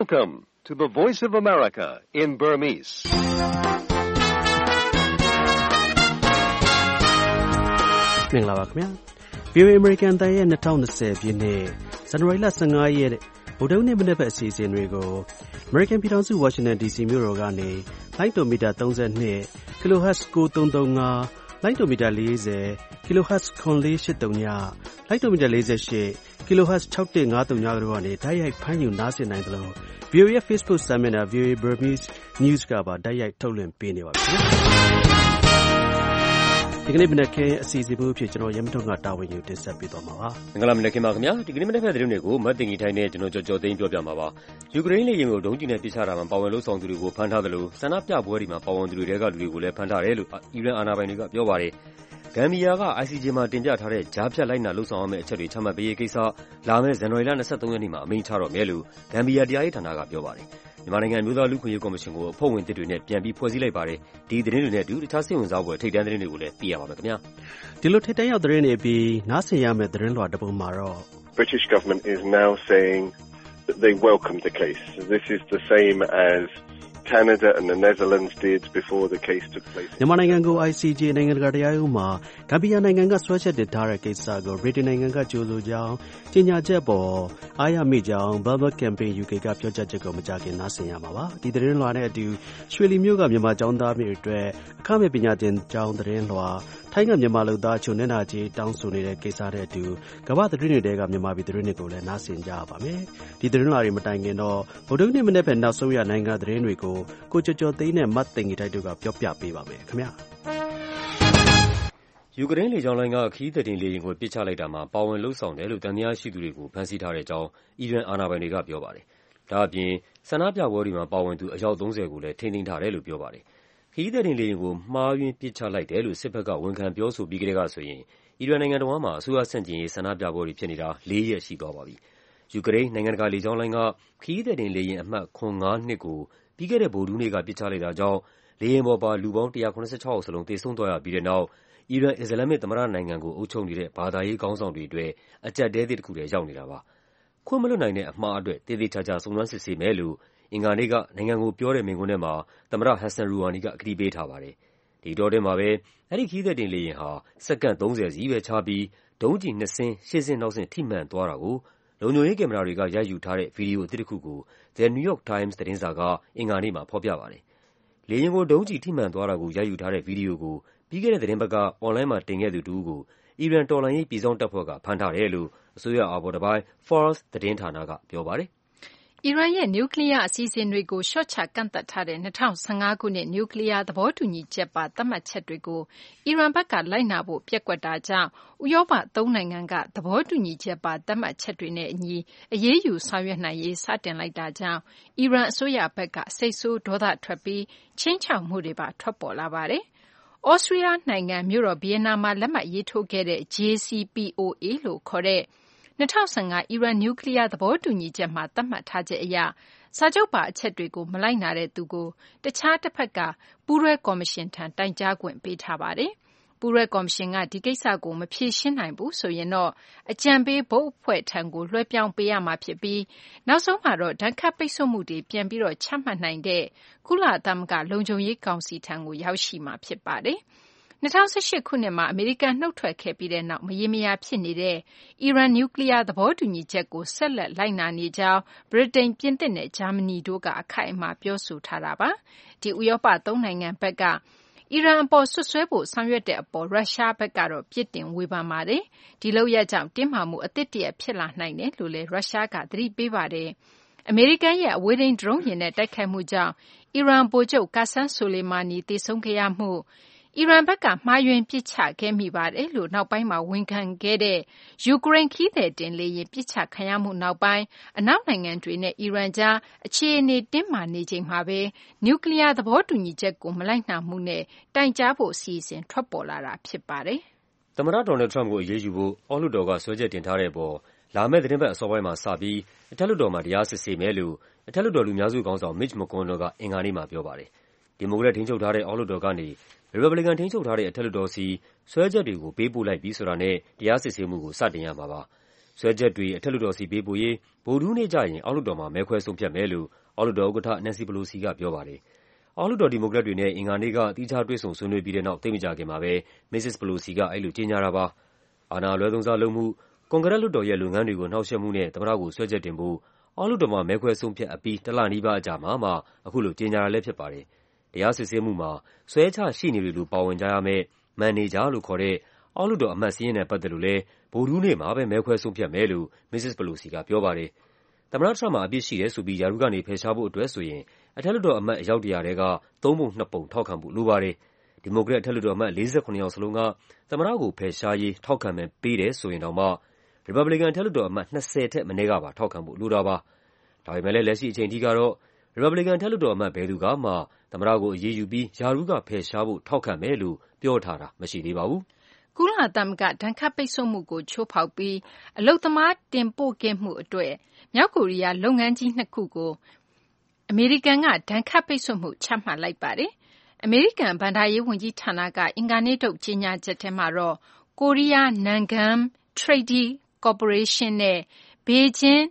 Welcome to the Voice of America in Burmese. ။မင်္ဂလာပါခင်ဗျာ။ VOA American တိုင်းရဲ့2020ပြည့်နှစ်ဇန်နဝါရီလ15ရက်ဗုဒ္ဓနေ့မနေ့ဘက်အစီအစဉ်တွေကို American ပြည်ထောင်စု Washington DC မြို့တော်ကနေလိုင်းတိုမီတာ32 kHz 9335လိုင်းတိုမီတာ40 kHz 9483လိုင်းတိုမီတာ48 kHz 6153တို့ကနေတိုက်ရိုက်ဖမ်းယူနားဆင်နိုင်သလို VOA ရဲ့ Facebook စာမျက်နှာ VOA Burmese News ကပါတိုက်ရိုက်ထုတ်လွှင့်ပေးနေပါပြီ။ဒီကနေ့မနက်ခင်းအစီအစဉ်မှုအဖြစ်ကျွန်တော်ရမထုတ်ကတာဝန်ယူတင်ဆက်ပေးသွားမှာပါ။မင်္ဂလာမနက်ခင်းပါခင်ဗျာ။ဒီကနေ့မနက်ဖက်သတင်းတွေကိုမတ်တင်ကြီးထိုင်းနဲ့ကျွန်တော်ကြော်သိန်းပြောပြမှာပါ။ယူကရိန်းလေယာဉ်ကိုဒုံးကျည်နဲ့ပစ်ချတာမှာပါဝင်လို့ဆောင်သူတွေကိုဖမ်းထားသလိုဆန္ဒပြပွဲတွေမှာပါဝင်သူတွေကလူတွေကိုလည်းဖမ်းထားတယ်လို့အီရန်အာဏာပိုင်တွေကပြောပါတယ်။ဂမ်ဘီယာက ICJ မှာတင်ပြထားတဲ့ကြားဖြတ်လိုက်နာလှုပ်ဆောင်ရမယ့်အချက်တွေချမှတ်ပေးရေးကိစ္စလာမယ့်ဇန်နဝါရီလ23ရက်နေ့မှာအမိန့်ချတော့မယ်လို့ဂမ်ဘီယာတရားရေးဌာနကပြောပါတယ်။မြန်မာနိုင်ငံမျိုးသားလူခွင့်ရေးကော်မရှင်ကိုအဖွဲ့ဝင်သစ်တွေနဲ့ပြန်ပြီးဖွဲ့စည်းလိုက်ပါတယ်။ဒီသတင်းတွေနဲ့အတူတခြားစိတ်ဝင်စားဖွယ်ထိပ်တန်းသတင်းတွေကိုလည်းသိရပါမယ်ခင်ဗျာ။ဒီလိုထိပ်တန်းရောက်သတင်းတွေပြီးနားဆင်ရမယ့်သတင်းလွှာတစ်ပုဒ်မှာတော့ British government is now saying that they welcome the case. So this is the same as Canada and the Netherlands did before the case took place. မြန်မာနိုင်ငံကို ICJ နိုင်ငံတကာတရားရုံးမှာဂမ်ဘီယာနိုင်ငံကဆွဲချက်တင်ထားတဲ့ကိစ္စကိုဗြိတိန်နိုင်ငံကကြိုဆိုကြောင်းကြေညာချက်ပေါ်အားရမိကြောင်း Burma Campaign UK ကပြောကြားချက်ကိုမကြခင်နားဆင်ရမှာပါ။ဒီသတင်းလွှာနဲ့အတူရွှေလီမြို့ကမြန်မာကျောင်းသားမျိုးတွေအတွက်အခမဲ့ပညာသင်ကျောင်းသတင်းလွှာထိုင်းကမြန်မာလူသားချိုနဲ့နာကြီးတောင်းဆိုနေတဲ့ကိစ္စတဲ့အတူကမ္ဘာသတင်းတွေကမြန်မာပြည်သတင်းတွေကိုလည်းနားဆင်ကြရပါမယ်။ဒီသတင်းလွှာတွေမတိုင်ခင်တော့ဗုဒ္ဓနေ့မနေ့ဖက်နောက်ဆုံးရနိုင်ငံသတင်းတွေကိုကိုကျော်ကျော်သိန်းနဲ့မတ်သိန်ကြီးတိုက်တို့ကပြောပြပေးပါမယ်ခင်ဗျာ။ယူကရိန်းလေကြောင်းလိုင်းကခရီးသည်တင်လေယာဉ်ကိုပစ်ချလိုက်တာမှာပါဝင်လှုပ်ဆောင်တယ်လို့တန်တရားရှိသူတွေကိုဖမ်းဆီးထားတဲ့အကြောင်းအီရန်အာဏာပိုင်တွေကပြောပါတယ်။ဒါ့အပြင်ဆန္ဒပြပွဲတွေမှာပါဝင်သူအယောက်30ကိုလည်းထိန်းသိမ်းထားတယ်လို့ပြောပါတယ်။ခရီးသည်တင်လေယာဉ်ကိုမှားယွင်းပစ်ချလိုက်တယ်လို့စစ်ဘက်ကဝန်ခံပြောဆိုပြီးကတည်းကဆိုရင်အီရန်နိုင်ငံတော်မှာအစိုးရဆန့်ကျင်ရေးဆန္ဒပြပွဲတွေဖြစ်နေတာ4 ရက်ရှိသွားပါပြီ။ယူကရိန်းနိုင်ငံတကာလေကြောင်းလိုင်းကခရီးသည်တင်လေယာဉ်အမှတ်952ကိုပြီးခဲ့တဲ့ဗုဒ္ဓနေ့ကပစ်ချလိုက်တာကြောင့်လေယာဉ်ပေါ်ပါလူပေါင်း186ယောက်စလုံးသေဆုံးသွားရပြီးတဲ့နောက်အီရန်အစ္စလာမစ်သမ္မတနိုင်ငံကိုအုပ်ချုပ်နေတဲ့ဘာသာရေးခေါင်းဆောင်တွေအတွက်အကျပ်တဲသစ်တစ်ခုတည်းရောက်နေတာပါ။ခွင့်မလွှတ်နိုင်တဲ့အမှားအတွက်သေသေးချာချာစုံစမ်းစစ်ဆေးမယ်လို့အင်္ဂါနေ့ကနိုင်ငံကိုပြောတဲ့မိန့်ခွန်းထဲမှာသမ္မတဟက်ဆန်ရူဟာနီကကတိပေးထားပါတယ်။ဒီတော့ထဲမှာပဲအဲဒီခရီးသည်တင်လေယာဉ်ဟာစက္ကန့်30စီးပဲခြားပြီးဒုံးကျည်2စင်းရှေ့ဆင်းနောက်ဆင်းထိမှန်သွားတာကိုလုံခြုံရေးကင်မရာတွေကရိုက်ယူထားတဲ့ဗီဒီယိုအသစ်တစ်ခုကို The New York Times သတင်းစာကအင်္ဂါနေ့မှာဖော်ပြပါတယ်။လေယာဉ်ကိုဒုံးကျည်ထိမှန်သွားတာကိုရိုက်ယူထားတဲ့ဗီဒီယိုကိုပြီးခဲ့တဲ့သတင်းပတ်ကအွန်လိုင်းမှာတင်ခဲ့သူတစ်ဦးကိုအီရန်တော်လှန်ရေးပြည်စောင့်တပ်ဖွဲ့ကဖမ်းထားတယ်လို့အစိုးရအာဘော်တပိုင်း Fars သတင်းဌာနကပြောပါတယ်။အီရန်ရဲ့နျူကလီးယားအစီအစဉ်တွေကိုလျှော့ချကန့်သတ်ထားတဲ့2015ခုနှစ်နျူကလီးယားသဘောတူညီချက်ပါသတ်မှတ်ချက်တွေကိုအီရန်ဘက်ကလိုက်နာဖို့ပျက်ကွက်တာကြောင့်ဥရောပ3နိုင်ငံကသဘောတူညီချက်ပါသတ်မှတ်ချက်တွေနဲ့အညီအရေးယူဆောင်ရွက်နိုင်ရေးစတင်လိုက်တာကြောင့်အီရန်အစိုးရဘက်ကစိတ်ဆိုးဒေါသထွက်ပြီးခြိမ်းခြောက်မှုတွေပါထွက်ပေါ်လာပါတယ်။ဩစတြီးယားနိုင်ငံမြို့တော်ဗီယက်နာမှာလက်မှတ်ရေးထိုးခဲ့တဲ့ JCPOA လို့ခေါ်တဲ့2015အီရန်နျူကလီးယားသဘောတူညီချက်မှာသတ်မှတ်ထားချက်အရစာချုပ်ပါအချက်တွေကိုမလိုက်နာတဲ့သူကိုတခြားတစ်ဖက်ကပူးတွဲကော်မရှင်ထံတိုင်ကြားခွင့်ပေးထားပါတယ်။ပူးတွဲကော်မရှင်ကဒီကိစ္စကိုမဖြေရှင်းနိုင်ဘူးဆိုရင်တော့အကြံပေးဘုတ်အဖွဲ့ထံကိုလွှဲပြောင်းပေးရမှာဖြစ်ပြီးနောက်ဆုံးမှာတော့ဒဏ်ခတ်ပိတ်ဆို့မှုတွေပြန်ပြီးတော့ချမှတ်နိုင်တဲ့ကုလသမဂ္ဂလုံခြုံရေးကောင်စီထံကိုရောက်ရှိမှာဖြစ်ပါတယ်။2018ခုနှစ်မှာအမေရိကန်နှုတ်ထွက်ခဲ့ပြီးတဲ့နောက်မရေမရာဖြစ်နေတဲ့အီရန်နျူကလီးယားသဘောတူညီချက်ကိုဆက်လက်လိုက်နာနေကြောင်းဗြိတိန်ပြင်သစ်နဲ့ဂျာမနီတို့ကအခိုင်အမာပြောဆိုထားတာပါ။ဒီဥရောပ3နိုင်ငံဘက်ကအီရန်အပေါ်ဆွတ်ဆွဲဖို့ဆောင်ရွက်တဲ့အပေါ်ရုရှားဘက်ကတော့ပြစ်တင်ဝေဖန်ပါတယ်။ဒီလုပ်ရပ်ကြောင့်တင်းမာမှုအသစ်တရဖြစ်လာနိုင်တယ်လို့လည်းရုရှားကသတိပေးပါတယ်။အမေရိကန်ရဲ့အဝေးထိန်းဒရုန်းယာဉ်နဲ့တိုက်ခိုက်မှုကြောင့်အီရန်ဗိုလ်ချုပ်ကာဆန်ဆိုလေမာနီသေဆုံးခဲ့ရမှုအီရန်ဘက်ကမှားယွင်းပစ်ချခဲ့မိပါတယ်လို့နောက်ပိုင်းမှာဝန်ခံခဲ့တဲ့ယူကရိန်းခရီးသည်တင်လေယာဉ်ပစ်ချခံရမှုနောက်ပိုင်းအနောက်နိုင်ငံတွေနဲ့အီရန်ကြားအခြေအနေတင်းမာနေချိန်မှာပဲနျူကလီးယားသဘောတူညီချက်ကိုမလိုက်နာမှုနဲ့တိုင်ကြားဖို့အစီအစဉ်ထွက်ပေါ်လာတာဖြစ်ပါတယ်။သမ္မတဒေါ်နယ်ထရမ့်ကိုအရေးယူဖို့အောက်လွှတ်တော်ကစွဲချက်တင်ထားတဲ့အပေါ်လာမယ့်သတင်းပတ်အစောပိုင်းမှာစပြီးအထက်လွှတ်တော်မှာတရားစစ်ဆေးမယ်လို့အထက်လွှတ်တော်လူများစုခေါင်းဆောင် Mitch McConnell ကအင်္ဂါနေ့မှာပြောပါတယ်။ဒီမိုကရက်ထိန်းချုပ်ထားတဲ့အောက်လွှတ်တော်ကနေရီပတ်ဘလီကန်ထိန်းချုပ်ထားတဲ့အထက်လွှတ်တော်ဆီစွဲချက်တွေကိုပေးပို့လိုက်ပြီဆိုတာနဲ့တရားစစ်ဆေးမှုကိုစတင်ရမှာပါ။စွဲချက်တွေအထက်လွှတ်တော်ဆီပေးပို့ရေးဗုဒ္ဓဟူးနေ့ကျရင်အောက်လွှတ်တော်မှာမဲခွဲဆုံးဖြတ်မယ်လို့အောက်လွှတ်တော်ဥက္ကဋ္ဌ Nancy Pelosi ကပြောပါတယ်။အောက်လွှတ်တော်ဒီမိုကရက်တွေနဲ့အင်္ဂါနေ့ကသီးခြားတွေ့ဆုံဆွေးနွေးပြီးတဲ့နောက်သိပ်မကြာခင်မှာပဲ Mrs. Pelosi ကအဲဒီလိုကြေညာတာပါ။အာဏာအလွဲသုံးစားလုပ်မှု၊ ကွန်ဂရက်လွှတ်တော်ရဲ့လုပ်ငန်းတွေကိုနှောင့်ယှက်မှုနဲ့သမ္မတကိုစွဲချက်တင်ဖို့အောက်လွှတ်တော်မှာမဲခွဲဆုံးဖြတ်အပြီးတစ်လနီးပါးအကြာမှာအခုလိုကြေညာတာလည်းဖြစ်ပါတယ်။တရားစစ်ဆေးမှုမှာစွဲချရှေ့နေတွေလိုပါဝင်ကြရမယ့်မန်နေဂျာလို့ခေါ်တဲ့အောက်လွှတ်တော်အမတ်စာရင်းနဲ့ပတ်သက်လို့လည်းဗုဒ္ဓဟူးနေ့မှာပဲမဲခွဲဆုံးဖြတ်မယ်လို့ Mrs. Pelosi ကပြောပါတယ်။သမ္မတထရမ့်မှာအပြစ်ရှိတယ်ဆိုပြီးရာထူးကနေဖယ်ရှားဖို့အတွက်ဆိုရင်အထက်လွှတ်တော်အမတ်အယောက် 100 ထဲက3 ပုံ 2 ပုံထောက်ခံဖို့လိုပါတယ်။ဒီမိုကရက်အထက်လွှတ်တော်အမတ်47 ယောက်စလုံးကသမ္မတကိုဖယ်ရှားရေးထောက်ခံမဲပေးတယ်ဆိုရင်တောင်မှရီပတ်ဘလီကန်အထက်လွှတ်တော်အမတ်20 ထက်မနည်းကပါထောက်ခံဖို့လိုတာပါ။ဒါပေမဲ့လည်းလက်ရှိအချိန်ထိကတော့ရီပတ်ဘလီကန်အထက်လွှတ်တော်အမတ်ဘယ်သူကမှသမ္မတကိုအရေးယူပြီးရာထူးကဖယ်ရှားဖို့ထောက်ခံမယ်လို့ပြောထားတာမရှိသေးပါဘူး။ကုလသမဂ္ဂဒဏ်ခတ်ပိတ်ဆို့မှုကိုချိုးဖောက်ပြီးအလုပ်သမားတင်ပို့ခဲ့မှုအတွက်မြောက်ကိုရီးယားလုပ်ငန်းကြီး2 ခုကိုအမေရိကန်ကဒဏ်ခတ်ပိတ်ဆို့မှုချမှတ်လိုက်ပါတယ်။အမေရိကန်ဘဏ္ဍာရေးဝန်ကြီးဌာနကအင်္ဂါနေ့ထုတ်ကြေညာချက်ထဲမှာတော့ Korea Nangam Trading Corporation နဲ့ Beijing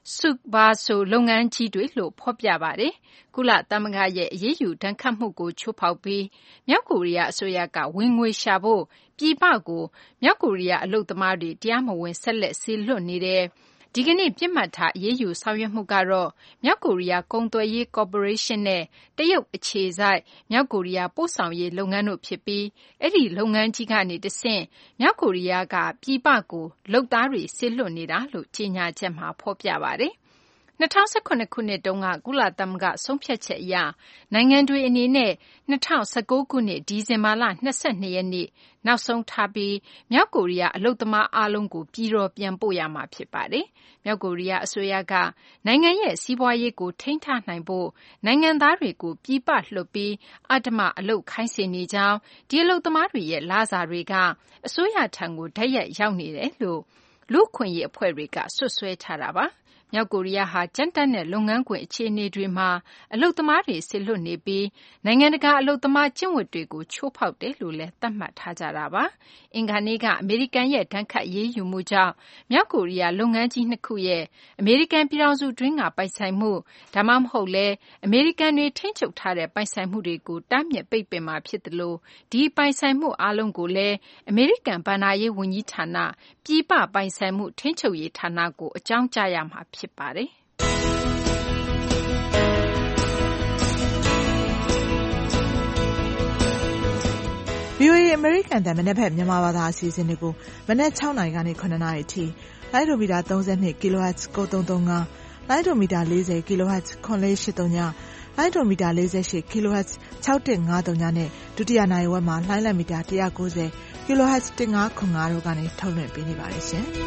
Sukbaso လုပ်ငန်းကြီးတွေလို့ဖော်ပြပါတယ်။ကုလသမဂ္ဂရဲ့အရေးယူဒဏ်ခတ်မှုကိုချိုးဖောက်ပြီးမြောက်ကိုရီးယားအစိုးရကဝင်ငွေရှာဖို့ပြည်ပကိုမြောက်ကိုရီးယားအလုပ်သမားတွေတရားမဝင်ဆက်လက်စေလွှတ်နေတယ်။ဒီကနေ့ပြစ်မှတ်ထားအရေးယူဆောင်ရွက်မှုကတော့မြောက်ကိုရီးယားကုန်သွယ်ရေးကော်ပိုရေးရှင်းနဲ့တရုတ်အခြေစိုက်မြောက်ကိုရီးယားပို့ဆောင်ရေးလုပ်ငန်းတို့ဖြစ်ပြီးအဲ့ဒီလုပ်ငန်းကြီးကနေတဆင့်မြောက်ကိုရီးယားကပြည်ပကိုလုပ်သားတွေစေလွှတ်နေတာလို့ကြေညာချက်မှာဖော်ပြပါတယ်။2018 ခုနှစ်တုန်းကကုလသမဂ္ဂဆုံးဖြတ်ချက်အရနိုင်ငံတွေအနေနဲ့2019 ခုနှစ်ဒီဇင်ဘာလ22 ရက်နေ့နောက်ဆုံးထားပြီးမြောက်ကိုရီးယားအလုပ်သမားအားလုံးကိုပြည်တော်ပြန်ပို့ရမှာဖြစ်ပါတယ်။မြောက်ကိုရီးယားအစိုးရကနိုင်ငံရဲ့စီးပွားရေးကိုထိန်းထားနိုင်ဖို့နိုင်ငံသားတွေကိုပြည်ပလွှတ်ပြီးအဓမ္မအလုပ်ခိုင်းစေနေကြောင်းဒီအလုပ်သမားတွေရဲ့လစာတွေကအစိုးရထံကိုတိုက်ရိုက်ရောက်နေတယ်လို့လူ့အခွင့်အရေးအဖွဲ့တွေကစွပ်စွဲထားတာပါ။မြောက်ကိုရီးယားဟာကြမ်းတမ်းတဲ့လုပ်ငန်းခွင်အခြေအနေတွေမှာအလုပ်သမားတွေစေလွှတ်နေပြီးနိုင်ငံတကာအလုပ်သမားကျင့်ဝတ်တွေကိုချိုးဖောက်တယ်လို့လည်းသတ်မှတ်ထားကြတာပါ။အင်္ဂါနေ့ကအမေရိကန်ရဲ့ဒဏ်ခတ်အရေးယူမှုကြောင့်မြောက်ကိုရီးယားလုပ်ငန်းကြီး2 ခုရဲ့အမေရိကန်ပြည်ထောင်စုတွင်းကပိုင်ဆိုင်မှုဒါမှမဟုတ်လဲအမေရိကန်တွေထိန်းချုပ်ထားတဲ့ပိုင်ဆိုင်မှုတွေကိုတားမြစ်ပိတ်ပင်မှာဖြစ်တယ်လို့ဒီပိုင်ဆိုင်မှုအားလုံးကိုလည်းအမေရိကန်ဘဏ္ဍာရေးဝန်ကြီးဌာနပြည်ပပိုင်ဆိုင်မှုထိန်းချုပ်ရေးဌာနကိုအကြောင်းကြားရမှာဖြစ်ပါတယ်။ VOA အမေရိကန်တန်မနက်ဖက်မြန်မာဘာသာအစီအစဉ်တွေကိုမနက်6 နာရီကနေ9 နာရီအထိလိုင်းဒိုမီတာ32 kHz 9335လိုင်းဒိုမီတာ40 kHz 9483ညလိုင်းဒိုမီတာ48 kHz 6153ညနဲ့ဒုတိယနိုင်ဝက်မှာလိုင်းလက်မီတာ190 kHz 1505တို့ကနေထုတ်လွှင့်ပေးနေပါတယ်ရှင်။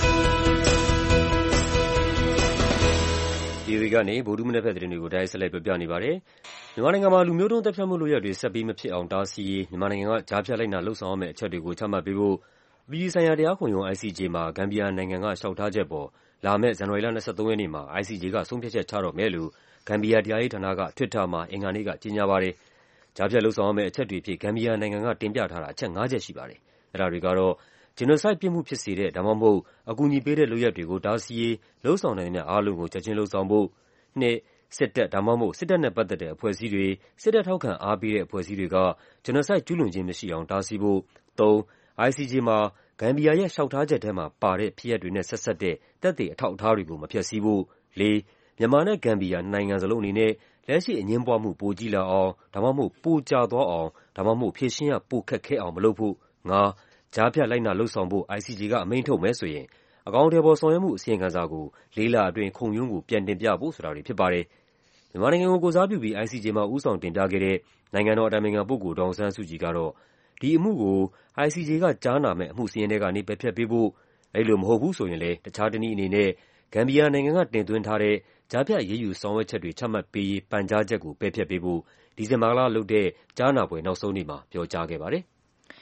VOA ကနေဗုဒ္ဓမနက်ဖက်သတင်းတွေကိုတိုက်ဆက်လက်ပြပြနေပါတယ်။မြန်မာနိုင်ငံမှာလူမျိုးတုံးတပ်ဖြတ်မှုလုပ်ရပ်တွေဆက်ပြီးမဖြစ်အောင်တားဆီးရေးမြန်မာနိုင်ငံကကြားဖြတ်လိုက်နာလှုပ်ဆောင်ရမယ့်အချက်တွေကိုချမှတ်ပေးဖို့အပြည်ပြည်ဆိုင်ရာတရားခုံရုံး ICJ မှာဂမ်ဘီယာနိုင်ငံကလျှောက်ထားချက်ပေါ်လာမယ့်ဇန်နဝါရီလ23 ရက်နေ့မှာ ICJ ကဆုံးဖြတ်ချက်ချတော့မယ်လို့ဂမ်ဘီယာတရားရေးဌာနက Twitter မှာအင်္ဂါနေ့ကကြေညာပါတယ်။ကြားဖြတ်လှုပ်ဆောင်ရမယ့်အချက်တွေအဖြစ်ဂမ်ဘီယာနိုင်ငံကတင်ပြထားတာအချက် 5 ချက်ရှိပါတယ်။အဲဒါတွေကတော့genocide ပြစ်မှုဖြစ်စေတဲ့ဒါမှမဟုတ်အကူအညီပေးတဲ့လုပ်ရပ်တွေကိုတားဆီးရေးလှုံ့ဆော်နိုင်သမျှအားလုံးကိုချက်ချင်းလှုံ့ဆော်ဖို့2စစ်တပ်ဒါမှမဟုတ်စစ်တပ်နဲ့ပတ်သက်တဲ့အဖွဲ့အစည်းတွေစစ်တပ်ထောက်ခံအားပေးတဲ့အဖွဲ့အစည်းတွေကgenocide ကျူးလွန်ခြင်းမရှိအောင်တားဆီးဖို့3 ICJ မှာဂမ်ဘီယာရဲ့လျှောက်ထားချက်ထဲမှာပါတဲ့ဖြစ်ရပ်တွေနဲ့ဆက်စပ်တဲ့သက်သေအထောက်အထားတွေကိုမဖျက်ဆီးဖို့4မြန်မာနဲ့ဂမ်ဘီယာနိုင်ငံစလုံးအနေနဲ့လက်ရှိအငြင်းပွားမှုပိုကြီးလာအောင်ဒါမှမဟုတ်ပိုကြာသွားအောင်ဒါမှမဟုတ်ဖြေရှင်းရပိုခက်ခဲအောင်မလုပ်ဖို့5ကြားဖြတ်လိုက်နာလှုံ့ဆော်ဖို့ ICJ ကအမိန့်ထုတ်မယ်ဆိုရင်အကောင်အထည်ပေါ်ဆောင်ရွက်မှုအစီရင်ခံစာကို4 လအတွင်းခုံရုံးကိုပြန်တင်ပြဖို့ဆိုတာတွေဖြစ်ပါတယ်။မြန်မာနိုင်ငံကိုကိုယ်စားပြုပြီး ICJ မှာဦးဆောင်တင်ပြခဲ့တဲ့နိုင်ငံတော်အတိုင်ပင်ခံပုဂ္ဂိုလ်ဒေါ်အောင်ဆန်းစုကြည်ကတော့ဒီအမှုကို ICJ ကကြားနာမယ့်အမှုစာရင်းထဲကနေပယ်ဖျက်ပေးဖို့အဲဒီလိုမဟုတ်ဘူးဆိုရင်လည်းတခြားတနည်းအနေနဲ့ဂမ်ဘီယာနိုင်ငံကတင်သွင်းထားတဲ့ကြားဖြတ်အရေးယူဆောင်ရွက်ချက်တွေချမှတ်ပေးရေးပန်ကြားချက်ကိုပယ်ဖျက်ပေးဖို့ဒီဇင်ဘာလလုပ်တဲ့ကြားနာပွဲနောက်ဆုံးနေ့မှာပြောကြားခဲ့ပါတယ်။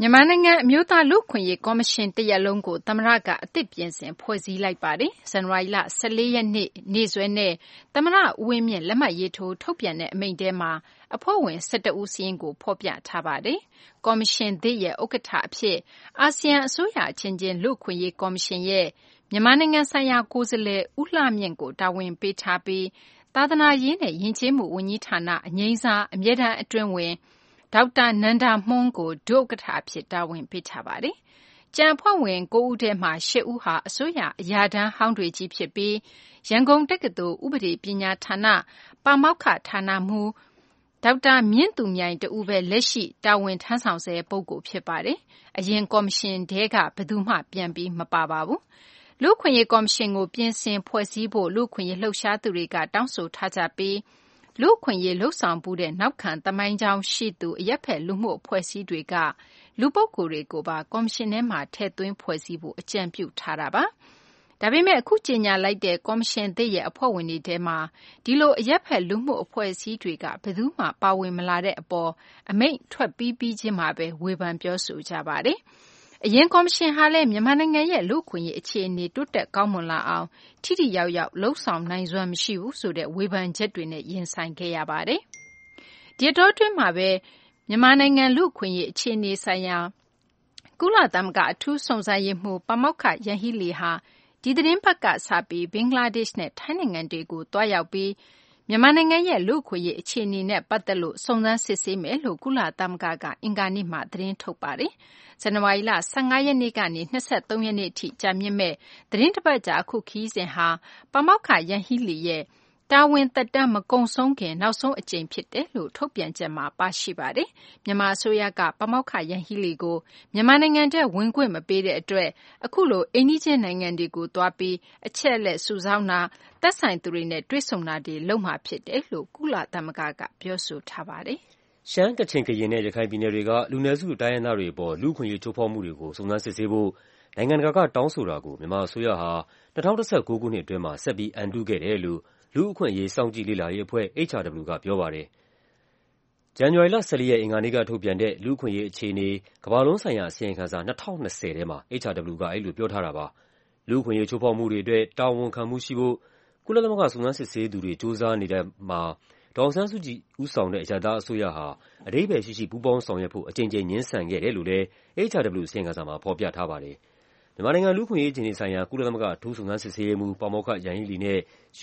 မြန်မာနိုင်ငံအမျိုးသားလူ့အခွင့်အရေးကော်မရှင်တရပ်လုံးကိုသမ္မတကအသစ်ပြင်ဆင်ဖွဲ့စည်းလိုက်ပါတယ်။ဇန်နဝါရီလ14ရက်နေ့စွဲနဲ့သမ္မတဦးဝင်းမြင့်လက်မှတ်ရေးထိုးထုတ်ပြန်တဲ့အမိန့်ထဲမှာအဖွဲ့ဝင်12ဦးစာရင်းကိုဖော်ပြထားပါတယ်။ကော်မရှင်သစ်ရဲ့ဥက္ကဋ္ဌအဖြစ်အာဆီယံအစိုးရအချင်းချင်းလူ့အခွင့်အရေးကော်မရှင်ရဲ့မြန်မာနိုင်ငံဆိုင်ရာကိုယ်စားလှယ်ဦးလှမြင့်ကိုတာဝန်ပေးထားပြီးသာသနာရေးနဲ့ယဉ်ကျေးမှုဝန်ကြီးဌာနအငြိမ်းစားအမြဲတမ်းအတွင်းဝင်ဒေါက်တာနန္ဒာမွန်းကိုဒုဥက္ကဋ္ဌအဖြစ်တာဝန်ပေးထားပါတယ်။ကျန်အဖွဲ့ဝင်9ဦးထဲမှာ10ဦးဟာအစိုးရအရာထမ်းဟောင်းတွေကြီးဖြစ်ပြီးရန်ကုန်တက္ကသိုလ်ဥပဒေပညာဌာနပါမောက္ခဌာနမှူးဒေါက်တာမြင့်သူမြိုင်တဦးပဲလက်ရှိတာဝန်ထမ်းဆောင်ဆဲပုဂ္ဂိုလ်ဖြစ်ပါတယ်။အရင်ကော်မရှင်ထဲကဘယ်သူမှပြန်ပြီးမပါပါဘူး။လူ့အခွင့်အရေးကော်မရှင်ကိုပြင်ဆင်ဖွဲ့စည်းဖို့လူ့အခွင့်အရေးလှုပ်ရှားသူတွေကတောင်းဆိုထားကြပြီးလူ့အခွင့်အရေးလှုပ်ဆောင်မှုတဲ့နောက်ခံသမိုင်းကြောင်းရှိသူအရက်ဖက်လူမှုအဖွဲ့အစည်းတွေကလူပုဂ္ဂိုလ်တွေကိုပါကော်မရှင်ထဲမှာထည့်သွင်းဖွဲ့စည်းဖို့အကြံပြုထားတာပါ။ဒါပေမဲ့အခုကြေညာလိုက်တဲ့ကော်မရှင်သစ်ရဲ့အဖွဲ့ဝင်တွေထဲမှာဒီလိုအရက်ဖက်လူမှုအဖွဲ့အစည်းတွေကဘယ်သူမှပါဝင်မလာတဲ့အပေါ်အမိန့်ထွက်ပြီးချင်းမှာပဲဝေဖန်ပြောဆိုကြပါတယ်။အရင်ကော်မရှင်ဟာလည်းမြန်မာနိုင်ငံရဲ့လူ့အခွင့်အရေးအခြေအနေတိုးတက်ကောင်းမွန်လာအောင်ထိထိရောက်ရောက်လှုံ့ဆော်နိုင်စွမ်းမရှိဘူးဆိုတဲ့ဝေဖန်ချက်တွေနဲ့ရင်ဆိုင်ခဲ့ရပါတယ်။ဒီတော့တွင်းမှာပဲမြန်မာနိုင်ငံလူ့အခွင့်အရေးအခြေအနေဆိုင်ရာကုလသမဂ္ဂအထူးစုံစမ်းရေးမှူးပါမောက္ခယန်ဟီလီဟာဒီသတင်းပတ်ကစပြီးဘင်္ဂလားဒေ့ရှ်နဲ့ထိုင်းနိုင်ငံတွေကိုတွားရောက်ပြီးမြန်မာနိုင်ငံရဲ့လူ့အခွင့်အရေးအခြေအနေနဲ့ပတ်သက်လို့စုံစမ်းစစ်ဆေးမယ်လို့ကုလသမဂ္ဂကအင်္ဂါနေ့မှာသတင်းထုတ်ပါတယ်။ဇန်နဝါရီလ15ရက်နေ့ကနေ23ရက်နေ့အထိကြာမြင့်မဲ့သတင်းတစ်ပတ်ကြာအခုခီးစဉ်ဟာပါမောက္ခယန်ဟီလီရဲ့တာဝန်သက်တမ်းမကုန်ဆုံးခင်နောက်ဆုံးအကြိမ်ဖြစ်တယ်လို့ထုတ်ပြန်ချက်မှာပါရှိပါတယ်။မြန်မာအစိုးရကပါမောက္ခယန်ဟီလီကိုမြန်မာနိုင်ငံထဲဝင်ခွင့်မပေးတဲ့အတွက်အခုလိုအိမ်နီးချင်းနိုင်ငံတွေကိုသွားပြီးအချက်အလက်စုဆောင်းတာသက်ဆိုင်သူတွေနဲ့တွေ့ဆုံတာတွေလုပ်မှာဖြစ်တယ်လို့ကုလသမဂ္ဂကပြောဆိုထားပါတယ်။ရှမ်းကချင်ကရင်နဲ့ရခိုင်ပြည်နယ်တွေကလူနည်းစုတိုင်းရင်းသားတွေအပေါ်လူ့အခွင့်အရေးချိုးဖောက်မှုတွေကိုစုံစမ်းစစ်ဆေးဖို့နိုင်ငံတကာကတောင်းဆိုတာကိုမြန်မာအစိုးရဟာ2019ခုနှစ်အတွင်းမှာဆက်ပြီးအန်တုခဲ့တယ်လို့လူ့အခွင့်အရေးစောင့်ကြည့်လေ့လာရေးအဖွဲ့ HRW ကပြောပါတယ်။ဇန်နဝါရီလ14ရက်အင်္ဂါနေ့ကထုတ်ပြန်တဲ့လူ့အခွင့်အရေးအခြေအနေကမ္ဘာလုံးဆိုင်ရာအစီရင်ခံစာ2020ထဲမှာ HRW ကအဲ့လိုပြောထားတာပါ။လူ့အခွင့်အရေးချိုးဖောက်မှုတွေအတွက်တာဝန်ခံမှုရှိဖို့ကုလသမဂ္ဂစုံစမ်းစစ်ဆေးသူတွေစူးစမ်းနေတဲ့မှာဒေါ်အောင်ဆန်းစုကြည်ဦးဆောင်တဲ့အရပ်သားအစိုးရဟာအဓိပ္ပာယ်ရှိပူးပေါင်းဆောင်ရွက်ဖို့အကြိမ်ကြိမ်ငြင်းဆန်ခဲ့တယ်လို့လည်း HRW အစီရင်ခံစာမှာဖော်ပြထားပါတယ်။မြန်မာနိုင်ငံလူ့အခွင့်အရေးအခြေအနေဆိုင်ရာကုလသမဂ္ဂအထူးစုံစမ်းစစ်ဆေးရေးမှူးပါမောက္ခယန်ဟီလီနဲ့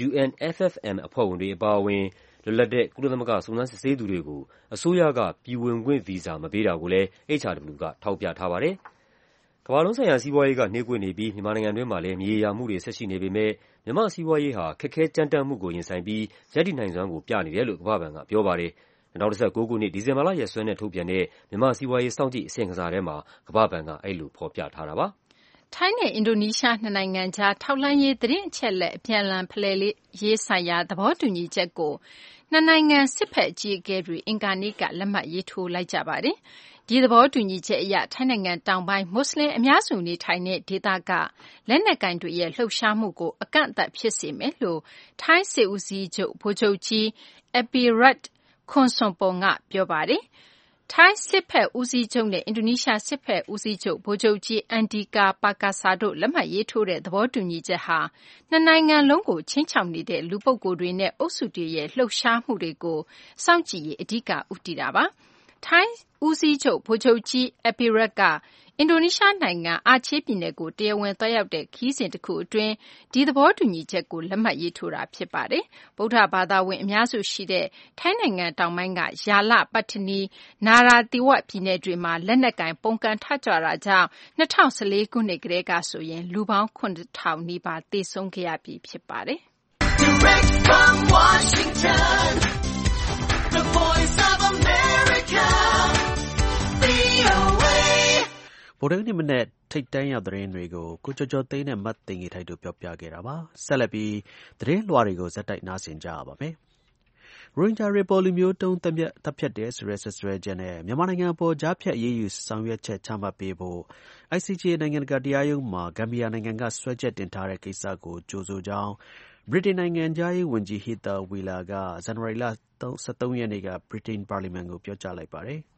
UNFFM အဖွဲ့ဝင်တွေအပါအဝင်လွတ်လပ်တဲ့ကုလသမဂ္ဂစုံစမ်းစစ်ဆေးသူတွေကိုအစိုးရကပြည်ဝင်ခွင့်ဗီဇာမပေးတာကိုလည်း HRW ကထောက်ပြထားပါတယ်။ကမ္ဘာလုံးဆိုင်ရာစီးပွားရေးကနှေးကွေးနေပြီးမြန်မာနိုင်ငံတွင်းမှာလည်းမြေယာမှုတွေဆက်ရှိနေပေမဲ့မြန်မာစီးပွားရေးဟာခက်ခဲကြမ်းတမ်းမှုကိုရင်ဆိုင်ပြီးရပ်တည်နိုင်စွမ်းကိုပြနေတယ်လို့ကမ္ဘာ့ဘဏ်ကပြောပါတယ်။2019ခုနှစ်ဒီဇင်ဘာလရက်စွဲနဲ့ထုတ်ပြန်တဲ့မြန်မာစီးပွားရေးစောင့်ကြည့်အစီရင်ခံစာထဲမှာကမ္ဘာ့ဘဏ်ကအဲ့လိုဖော်ပြထားတာပါ။ထိုင်းနဲ့အင်ဒိုနီးရှားနှစ်နိုင်ငံကြားထောက်လှမ်းရေးသတင်းအချက်အလက်အပြန်အလှန်ဖလှယ်ရေးဆိုင်ရာသဘောတူညီချက်ကိုနှစ်နိုင်ငံစစ်ဖက်အကြီးအကဲတွေအင်္ဂါနေ့ကလက်မှတ်ရေးထိုးလိုက်ကြပါတယ်။ဒီသဘောတူညီချက်အရထိုင်းနိုင်ငံတောင်ပိုင်းမွတ်စလင်အများစုနေထိုင်တဲ့ဒေသကလက်နက်ကိုင်တွေရဲ့လှုပ်ရှားမှုကိုအကန့်အသတ်ဖြစ်စေမယ်လို့ထိုင်းစစ်ဦးစီးချုပ်ဗိုလ်ချုပ်ကြီး Epirat Khonsompong ကပြောပါတယ်။ထိုင်းစစ်ဖက်ဦးစီးချုပ်နဲ့အင်ဒိုနီးရှားစစ်ဖက်ဦးစီးချုပ်ဗိုလ်ချုပ်ကြီး Andika Perkasa တို့လက်မှတ်ရေးထိုးတဲ့သဘောတူညီချက်ဟာနှစ်နိုင်ငံလုံးကိုခြိမ်းခြောက်နေတဲ့လူပုဂ္ဂိုလ်တွေနဲ့အုပ်စုတွေရဲ့လှုပ်ရှားမှုတွေကိုစောင့်ကြည့်ရေးအဓိကဦးတည်တာပါ။ထိုင်းဦးစီးချုပ်ဗိုလ်ချုပ်ကြီး Epirat ကအင်ဒိုနီးရှားနိုင်ငံအာချေးပြည်နယ်ကိုတရားဝင်သွားရောက်တဲ့ခရီးစဉ်တစ်ခုအတွင်းဒီသဘောတူညီချက်ကိုလက်မှတ်ရေးထိုးတာဖြစ်ပါတယ်။ဗုဒ္ဓဘာသာဝင်အများစုရှိတဲ့ထိုင်းနိုင်ငံတောင်ပိုင်းကယာလပတ္တနီနာရာသီဝတ်ပြည်နယ်တွေမှာလက်နက်ကင်ပုန်ကန်ထကြွတာကြောင့်2014ခုနှစ်ကတည်းကဆိုရင်လူပေါင်း9,000နီးပါးသေဆုံးခဲ့ရပြီဖြစ်ပါတယ်။ Direct from Washington, the Voice of America, VOA ဗုဒ္ဓနေ့မနေ့ထိတ်တန့်ရသတင်းတွေကိုကိုကျော်ကျော်သိန်းနဲ့မတ်သိင်္ဂီထိုက်တို့ပြောပြခဲ့တာပါဆက်လက်ပြီးသတင်းလွှာတွေကိုဇက်တိုက်နားဆင်ကြရပါမယ်ရိုဟင်ဂျာတွေပေါ်လူမျိုးတုံးတပ်ဖြတ်တဲ့ဆိုရဲဆွဲချက်နဲ့မြန်မာနိုင်ငံအပေါ်ကြားဖြတ်ရေးယူဆောင်ရွက်ချက်ချမှတ်ပေးဖို့ ICJ နိုင်ငံတကာတရားရုံးမှာဂမ်ဘီယာနိုင်ငံကစွဲချက်တင်ထားတဲ့ကိစ္စကိုကြိုဆိုကြောင်းဗြိတိန်နိုင်ငံခြားရေးဝန်ကြီး Heather Wheeler ကဇန်နဝါရီလ13ရက်နေ့ကဗြိတိန်ပါလီမန်ကိုပြောကြားလိုက်ပါတယ်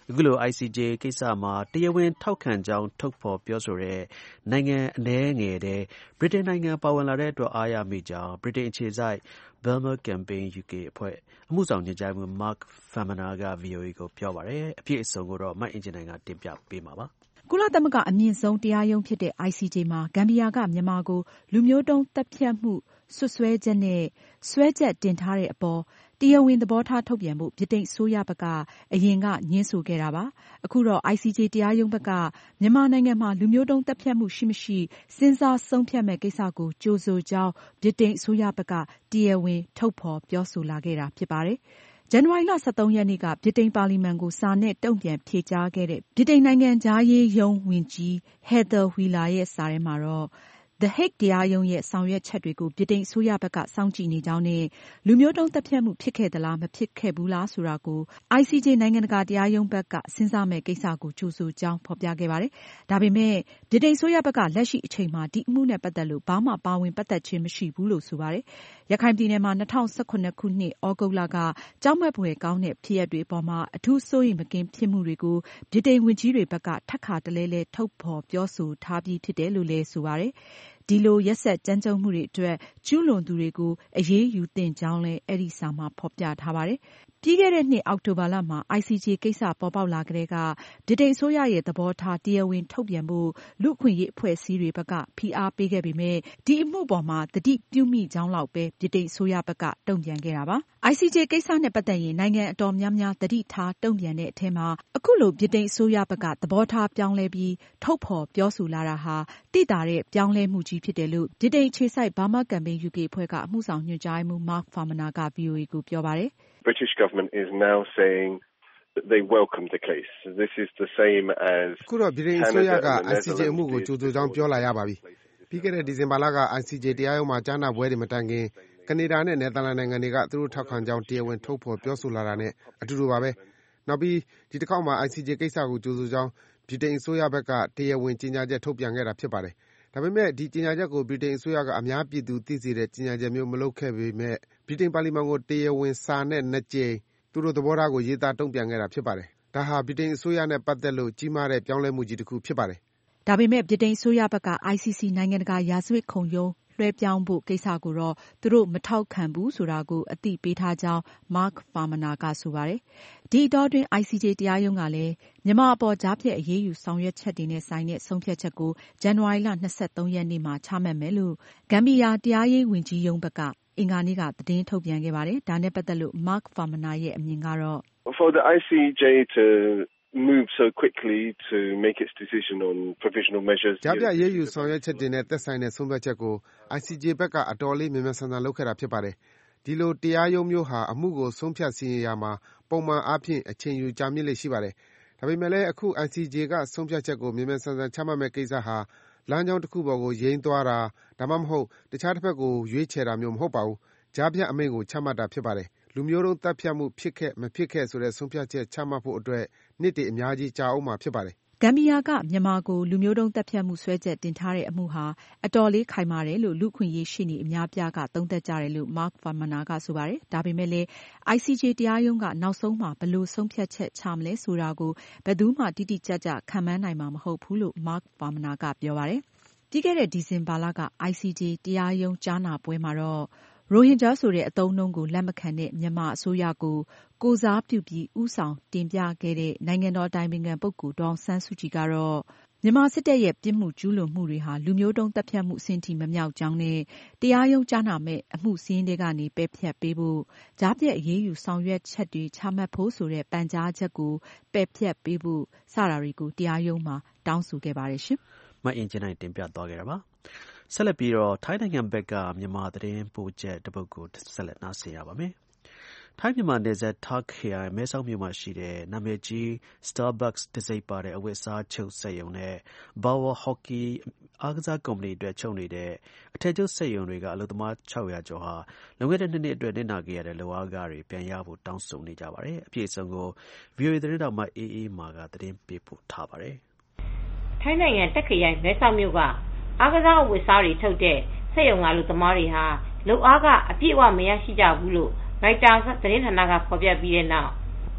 အခုလို ICJ ကိစ္စမှာတရားဝင်ထောက်ခံကြောင်းထုတ်ဖော်ပြောဆိုတဲ့နိုင်ငံအနည်းငယ်တဲ့ဗြိတိန်နိုင်ငံပါဝင်လာတဲ့အတွက်အားရမိကြောင်းဗြိတိန်အခြေစိုက် Burma Campaign UK အဖွဲ့အမှုဆောင်ညွှန်ကြားရေးမှူး Mark Farmaner က VOA ကိုပြောပါတယ်။အပြည့်အစုံကိုတော့မအင်ဂျင်နိုင်ကတင်ပြပေးမှာပါ။ကုလသမဂ္ဂအမြင့်ဆုံးတရားရုံးဖြစ်တဲ့ ICJ မှာဂမ်ဘီယာကမြန်မာကိုလူမျိုးတုန်းသတ်ဖြတ်မှုစွပ်စွဲချက်နဲ့စွဲချက်တင်ထားတဲ့အပေါ်တရားဝင်သဘောထားထုတ်ပြန်ဖို့ဗြိတိန်အစိုးရဘက်ကအရင်ကငြင်းဆိုခဲ့တာပါ။အခုတော့ ICJ တရားရုံးဘက်ကမြန်မာနိုင်ငံမှာလူမျိုးတုန်းသတ်ဖြတ်မှုရှိမရှိစဉ်းစားဆုံးဖြတ်မဲ့ကိစ္စကိုကြိုဆိုကြောင်းဗြိတိန်အစိုးရဘက်ကတရားဝင်ထုတ်ဖော်ပြောဆိုလာခဲ့တာဖြစ်ပါတယ်။ဇန်နဝါရီလ 13 ရက်နေ့ကဗြိတိန်ပါလီမန်ကိုစာနဲ့တုံ့ပြန်ဖြေကြားခဲ့တဲ့ဗြိတိန်နိုင်ငံခြားရေးရုံးဝန်ကြီး Heather Wheeler ရဲ့စာထဲမှာတော့The Hague တရားရုံးရဲ့ဆောင်ရွက်ချက်တွေကိုဗြိတိန်အစိုးရဘက်ကစောင့်ကြည့်နေကြောင်းနဲ့လူမျိုးတုန်းသတ်ဖြတ်မှုဖြစ်ခဲ့သလားမဖြစ်ခဲ့ဘူးလားဆိုတာကို ICJ နိုင်ငံတကာတရားရုံးဘက်ကစဉ်းစားမဲ့ကိစ္စကိုကြိုဆိုကြောင်းဖော်ပြခဲ့ပါတယ်။ဒါပေမဲ့ဗြိတိန်အစိုးရဘက်ကလက်ရှိအချိန်မှာဒီအမှုနဲ့ပတ်သက်လို့ဘာမှပါဝင်ပတ်သက်ခြင်းမရှိဘူးလို့ဆိုပါတယ်။ရခိုင်ပြည်နယ်မှာ2017ခုနှစ် သြဂုတ်လကကြောက်မက်ဖွယ်ကောင်းတဲ့ဖြစ်ရပ်တွေအပေါ်မှာအထူးစိုးရိမ်မကင်းဖြစ်မှုတွေကိုဗြိတိန်ဝန်ကြီးတွေဘက်ကထပ်ခါတလဲလဲထုတ်ဖော်ပြောဆိုထားပြီးဖြစ်တယ်လို့လည်းဆိုပါတယ်။ဒီလိုရက်စက်ကြမ်းကြုတ်မှုတွေအတွက်ကျူးလွန်သူတွေကိုအရေးယူသင့်ကြောင်းလည်းအဲဒီစာမှာဖော်ပြထားပါတယ်။ပြီးခဲ့တဲ့နှစ်အောက်တိုဘာလမှာ ICJ ကိစ္စပေါ်ပေါက်လာကတည်းကဗြိတိန်အစိုးရရဲ့သဘောထားတရားဝင်ထုတ်ပြန်ဖို့လူ့အခွင့်အရေးအဖွဲ့အစည်းတွေဘက်ကဖိအားပေးခဲ့ပေမဲ့ဒီအမှုပေါ်မှာသတိပြုမိကြောင်းလောက်ပဲဗြိတိန်အစိုးရဘက်ကတုံ့ပြန်ခဲ့တာပါ။ ICJ ကိစ္စနဲ့ပတ်သက်ရင်နိုင်ငံအတော်များများသတိထားတုံ့ပြန်တဲ့အထဲမှာအခုလိုဗြိတိန်အစိုးရဘက်ကသဘောထားပြောင်းလဲပြီးထုတ်ဖော်ပြောဆိုလာတာဟာသိသာတဲ့ပြောင်းလဲမှုကြီးဖြစ်တယ်လို့ဗြိတိန်အခြေစိုက် Burma Campaign UK အဖွဲ့ကအမှုဆောင်ညွှန်ကြားရေးမှူး Mark Farmaner က VOA ကိုပြောပါတယ်။ British government is now saying that they welcome the case. This is the same as အခုတော့ဗြိတိန်အစိုးရက ICJ အမှုကိုကြိုဆိုကြောင်းပြောလာရပါပြီ။ပြီးခဲ့တဲ့ဒီဇင်ဘာလက ICJ တရားရုံးမှာကြားနာပွဲတွေမတိုင်ခင်ကနေဒါနဲ့နယ်သာလန်နိုင်ငံတွေကသူတို့ထောက်ခံကြောင်းတရားဝင်ထုတ်ဖော်ပြောဆိုလာတာနဲ့အတူတူပါပဲ။နောက်ပြီးဒီတစ်ခေါက်မှာ ICJ ကိစ္စကိုကြိုဆိုကြောင်းဗြိတိန်အစိုးရဘက်ကတရားဝင်ကြေညာချက်ထုတ်ပြန်ခဲ့တာဖြစ်ပါတယ်။ဒါပေမဲ့ဒီကြေညာချက်ကိုဗြိတိန်အစိုးရကအများပြည်သူသိစေတဲ့ကြေညာချက်မျိုးမလုပ်ခဲ့ပေမဲ့ဗြိတိန်ပါလီမန်ကိုတရားဝင်စာနဲ့နှစ်ကြိမ်သူတို့သဘောထားကိုရေးသားတုံ့ပြန်ခဲ့တာဖြစ်ပါတယ်။ဒါဟာဗြိတိန်အစိုးရနဲ့ပတ်သက်လို့ကြီးမားတဲ့ပြောင်းလဲမှုကြီးတစ်ခုဖြစ်ပါတယ်။ဒါပေမဲ့ဗြိတိန်အစိုးရဘက်က ICC နိုင်ငံတကာရာဇဝတ်ခုံရုံးလွှဲပြောင်းဖို့ကိစ္စကိုတော့သူတို့မထောက်ခံဘူးဆိုတာကိုအသိပေးထားကြောင်း Mark Farmaner ကဆိုပါတယ်။ဒီအတောအတွင်း ICJ တရားရုံးကလည်းမြန်မာအပေါ်ကြားဖြတ်အရေးယူဆောင်ရွက်ချက်တွေနဲ့ဆိုင်တဲ့ဆုံးဖြတ်ချက်ကိုဇန်နဝါရီလ 23 ရက်နေ့မှာချမှတ်မယ်လို့ဂမ်ဘီယာတရားရေးဝန်ကြီးရုံးဘက်ကအင်္ဂါနေ့ကသတင်းထုတ်ပြန်ခဲ့ပါတယ်။ဒါနဲ့ပတ်သက်လို့ Mark Farmaner ရဲ့အမြင်ကတော့ For the ICJ to move so quickly to make its decision on provisional measures ကြားဖြတ်အရေးယူဆောင်ရွက်ချက်တွေနဲ့သက်ဆိုင်တဲ့ဆုံးဖြတ်ချက်ကို ICJ ဘက်ကအတော်လေးမြန်မြန်ဆန်ဆန်လုပ်ခဲ့တာဖြစ်ပါတယ်။ဒီလိုတရားရုံးမျိုးဟာအမှုကိုဆုံးဖြတ်စီရင်ရာမှာပုံမှန်အားဖြင့်အချိန်ယူကြာမြင့်လေ့ရှိပါတယ်။ဒါပေမဲ့လည်းအခု ICJ ကဆုံးဖြတ်ချက်ကိုမြန်မြန်ဆန်ဆန်ချမှတ်မဲ့ကိစ္စဟာလမ်းကြောင်းတစ်ခုပေါ်ကိုယိမ်းသွားတာဒါမှမဟုတ်တခြားတစ်ဖက်ကိုရွေးချယ်တာမျိုးမဟုတ်ပါဘူး။ကြားဖြတ်အမိန့်ကိုချမှတ်တာဖြစ်ပါတယ်။လူမျိုးတုန်းသတ်ဖြတ်မှုဖြစ်ခဲ့မဖြစ်ခဲ့ဆိုတဲ့ဆုံးဖြတ်ချက်ချမှတ်ဖို့အတွက်နှစ်တွေအများကြီးကြာအောင်မှာဖြစ်ပါတယ်။ဂမ်ဘီယာကမြန်မာကိုလူမျိုးတုန်းသတ်ဖြတ်မှုစွဲချက်တင်ထားတဲ့အမှုဟာအတော်လေးခိုင်မာတယ်လို့လူ့အခွင့်အရေးရှေ့နေအများပြားကသုံးသပ်ကြတယ်လို့ Mark Farmaner ကဆိုပါတယ်။ဒါပေမဲ့လည်း ICJ တရားရုံးကနောက်ဆုံးမှာဘယ်လိုဆုံးဖြတ်ချက်ချမလဲဆိုတာကိုဘယ်သူမှတိတိကျကျခန့်မှန်းနိုင်မှာမဟုတ်ဘူးလို့ Mark Farmaner ကပြောပါတယ်။ပြီးခဲ့တဲ့ဒီဇင်ဘာလက ICJ တရားရုံးကြားနာပွဲမှာတော့ရိုဟင်ဂျာဆိုတဲ့အသုံးအနှုန်းကိုလက်မခံတဲ့မြန်မာအစိုးရကိုကိုယ်စားပြုပြီးဦးဆောင်တင်ပြခဲ့တဲ့နိုင်ငံတော်အတိုင်ပင်ခံပုဂ္ဂိုလ်ဒေါ်အောင်ဆန်းစုကြည်ကတော့မြန်မာစစ်တပ်ရဲ့ပြစ်မှုကျူးလွန်မှုတွေဟာလူမျိုးတုန်းသတ်ဖြတ်မှုအဆင့်ထိမမြောက်ကြောင်းနဲ့တရားရုံးကြားနာမဲ့အမှုစာရင်းတွေကနေပယ်ဖျက်ပေးဖို့ကြားဖြတ်အရေးယူဆောင်ရွက်ချက်တွေချမှတ်ဖို့ဆိုတဲ့ပန်ကြားချက်ကိုပယ်ဖျက်ပေးဖို့စတာတွေကိုတရားရုံးမှာတောင်းဆိုခဲ့ပါတယ်ရှင်။မအင်ဂျင်နိုင်တင်ပြသွားခဲ့တာပါ။ဆက်လက်ပြီးတော့ထိုင်းနိုင်ငံဘက်ကမြန်မာသတင်းပို့ချက်တစ်ပုဒ်ကိုဆက်လက်နားဆင်ရပါမယ်။ထိုင်းမြန်မာနယ်စပ်တာ့ခ်ခရိုင်မဲဆောက်မြို့မှာရှိတဲ့နာမည်ကြီး Starbucks တံဆိပ်ပါတဲ့အဝတ်အစားချုပ်စက်ရုံနဲ့ Bowel Hockey အားကစားကုမ္ပဏီအတွက်ချုပ်နေတဲ့အထည်ချုပ်စက်ရုံတွေကအလုပ်သမား600ကျော်ဟာလွန်ခဲ့တဲ့2နှစ်အတွက်နစ်နာခဲ့ရတဲ့လုပ်အားခတွေပြန်ရဖို့တောင်းဆိုနေကြပါတယ်။အပြည့်အစုံကို VOA သတင်းတောက်မှအေးအေးမာကသတင်းပေးပို့ထားပါတယ်။ထိုင်းနိုင်ငံတာ့ခ်ခရိုင်မဲဆောက်မြို့ကအားကစားအဝတ်အစားတွေထုတ်တဲ့စက်ရုံကလူသမားတွေဟာလုပ်အားကအပြည့်အဝမရရှိကြဘူးလို့ရိုက်တာသတင်းဌာနကဖော်ပြပြီးတဲ့နောက်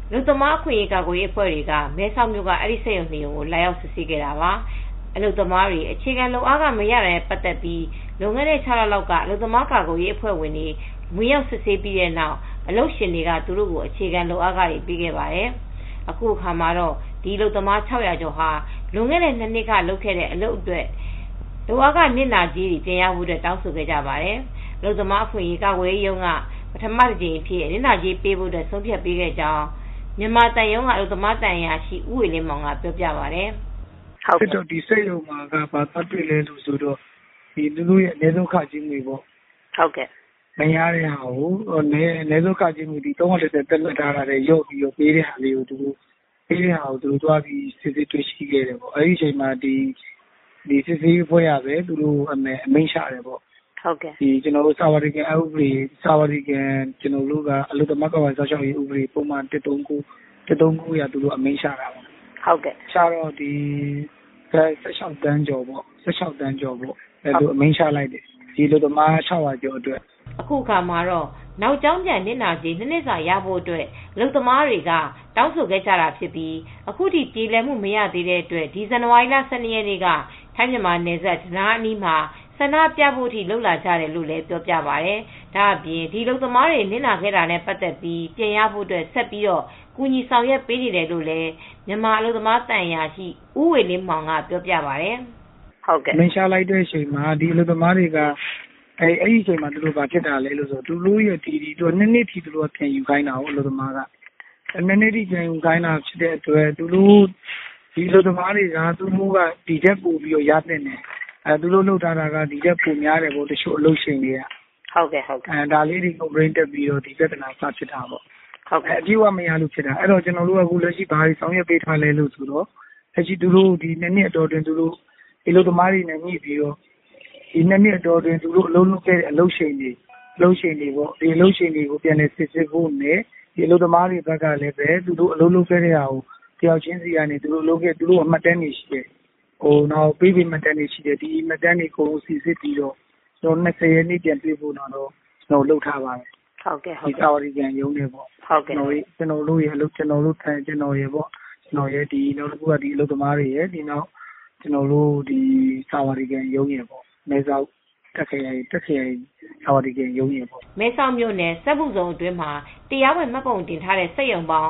လူသမားအခွင့်အရေးကာကွယ်ရေးအဖွဲ့တွေကမဲဆောက်မြို့ကအဲ့ဒီစက်ရုံ2ရုံကိုလာရောက်စစ်ဆေးခဲ့တာပါအလုပ်သမားတွေအခြေခံလုံအားကမရတဲ့ပတ်သက်ပြီးလွန်ခဲ့တဲ့6လလောက်ကအလုပ်သမားကာကွယ်ရေးအဖွဲ့ဝင်တွေဝင်ရောက်စစ်ဆေးပြီးတဲ့နောက်အလုပ်ရှင်တွေကသူတို့ကိုအခြေခံလုံအားကတွေပေးခဲ့ပါတယ်အခုအခါမှာတော့ဒီအလုပ်သမား600ကျော်ဟာလွန်ခဲ့တဲ့2နှစ်ကလုပ်ခဲ့တဲ့အလုပ်အတွက်လုံအားကနစ်နာကြီးတွေတင်ရဖို့အတွက်တောင်းဆိုခဲ့ကြပါတယ်အလုပ်သမားအခွင့်အရေးကာကွယ်ရေးရုံးကပထမတစ်ကြိမ်ဖြစ်နစ်နာကြီးပေးဖို့အတွက်ဆုံးဖြတ်ပေးခဲ့ကြောင်းမြန်မာတန်ရုံးကအလုပ်သမားတန်ရာရှိဦးဝေလင်းမောင်ကပြောပြပါတယ်ဟုတ်တော့ဒီစိတ်ရုံမှာကဘာသတွေ့လဲလို့ဆိုတော့ဒီလူလူရဲ့အနည်းဆုံးခကြီးငွေပေါ့ဟုတ်ကဲ့မရတဲ့ဟာကိုအနည်းဆုံးခကြီးငွေဒီ330တက်လက်ထားတာလေရုပ်ပြီးတော့ပေးတဲ့ဟာလေးကိုသူတို့ပေးတဲ့ဟာကိုသူတို့သွားပြီးစစ်စစ်တွေ့ရှိခဲ့တယ်ပေါ့အဲဒီအချိန်မှာဒီစစ်စစ်ဖွဲ့ရပဲသူတို့အမိန့်ချတယ်ပေါ့ဟုတ်ကဲ့ဒီကျွန်တော်တို့စာဝတိကန်ဥပဒေစာဝတိကန်ကျွန်တော်တို့ကအလုပ်သမားကော်မတီစောင့်ရှောက်ရေးဥပဒေပုံမှန်139ရသူတို့အမိန့်ချတာပေါ့ဟုတ်ကဲ့ချတော့ဒီ16တန်းကျော်ပေါ့16တန်းကျော်ပေါ့အဲလိုအမိန့်ချလိုက်တယ်ဒီအလုပ်သမား600ကျော်အတွက်အခုခါမှာတော့နောက်ကျောင်းပြန်နစ်နာကြီးနှစ်စာရဖို့အတွက်အလုပ်သမားတွေကတောင်းဆိုခဲ့ကြတာဖြစ်ပြီးအခုထိပြည်လည်မှုမရသေးတဲ့အတွက်ဒီဇန်နဝါရီလ12ရက်နေ့ကထိုင်းမြန်မာနယ်စပ်ဒနာအနီးမှာဆန္ဒပြဖို့အထိလှုပ်လာကြတယ်လို့လည်းပြောပြပါတယ်။ဒါအပြင်ဒီအလုပ်သမားတွေနစ်နာခဲ့တာနဲ့ပတ်သက်ပြီးပြန်ရဖို့အတွက်ဆက်ပြီးတော့ကူညီဆောင်ရွက်ပေးနေတယ်လို့လည်းမြန်မာအလုပ်သမားတန်ရာရှိဦးဝေလင်းမောင်ကပြောပြပါတယ်။ဟုတ်ကဲ့။မင်းရှာလိုက်တဲ့အချိန်မှာဒီအလုပ်သမားတွေကအဲ့ဒီအချိန်မှာသူတို့ဗာဖြစ်တာလဲလို့ဆိုသူတို့ရဲ့ဒီသူနှစ်နှစ်ထိသူတို့ပြန်ယူခိုင်းတာဟုတ်အလုပ်သမားကနှစ်နှစ်ထိပြန်ယူခိုင်းတာဖြစ်တဲ့အတွက်သူတို့ဒီအလုပ်သမားတွေကသူတို့ကဒီချက်ပို့ပြီးတော့ရတဲ့နေသူတို့လုပ်ထားတာကဒီချက်ပိုများတယ်ပေါ့တချို့အလုပ်ရှင်တွေကဟုတ်ကဲ့ဟုတ်ကဲ့ဒါလေးတွေ complaint တက်ပြီးတော့ဒီပြဿနာစဖြစ်တာပေါ့ဟုတ်ကဲ့အပြည့်အဝမရလို့ဖြစ်တာအဲ့တော့ကျွန်တော်တို့ကအခုလက်ရှိဘာတွေဆောင်ရွက်ပေးထားလဲလို့ဆိုတော့လက်ရှိသူတို့ဒီနှစ်နှစ်အတော်တွင်သူတို့ဒီအလုပ်သမားတွေနဲ့ညှိပြီးတော့ဒီနှစ်နှစ်အတော်တွင်သူတို့အလုပ်လုပ်ခဲ့တဲ့အလုပ်ရှင်တွေပေါ့ဒီအလုပ်ရှင်တွေကိုပြန်လည်စစ်ဆေးဖို့နဲ့ဒီအလုပ်သမားတွေဘက်ကလည်းပဲသူတို့အလုပ်လုပ်ခဲ့တဲ့ဟာကိုတယောက်ချင်းစီကနေသူတို့လုပ်ခဲ့သူတို့အမှတ်တမ်းတွေရှိတယ်နောက်ပေးမှတ်တမ်းတွေရှိတယ်ဒီမှတ်တမ်းတွေကိုစစ်ဆေးပြီးတော့ကျွန်တော်20ရက်နေ့ပြန်ပြေးဖို့တော့ကျွန်တော်လုပ်ထားပါတယ်ဟုတ်ကဲ့ဒီစာဝတိကန်ရုံးနေပေါ့ဟုတ်ကဲ့ကျွန်တော်တို့ရဲ့အလုပ်ကျွန်တော်တို့ကျွန်တော်ရဲ့ပေါ့ကျွန်တော်ရဲ့ဒီနောက်တစ်ခုကဒီအလုပ်သမားတွေရဲ့ဒီနောက်ကျွန်တော်တို့ဒီစာဝတိကန်ရုံးရပေါ့မဲဆောက်တက်ခရိုင်စာဝတိကန်ရုံးရပေါ့မဲဆောက်မြို့နယ်စက်မှုဇုံအတွင်းမှာတရားဝင်မှတ်ပုံတင်ထားတဲ့စက်ရုံပေါင်း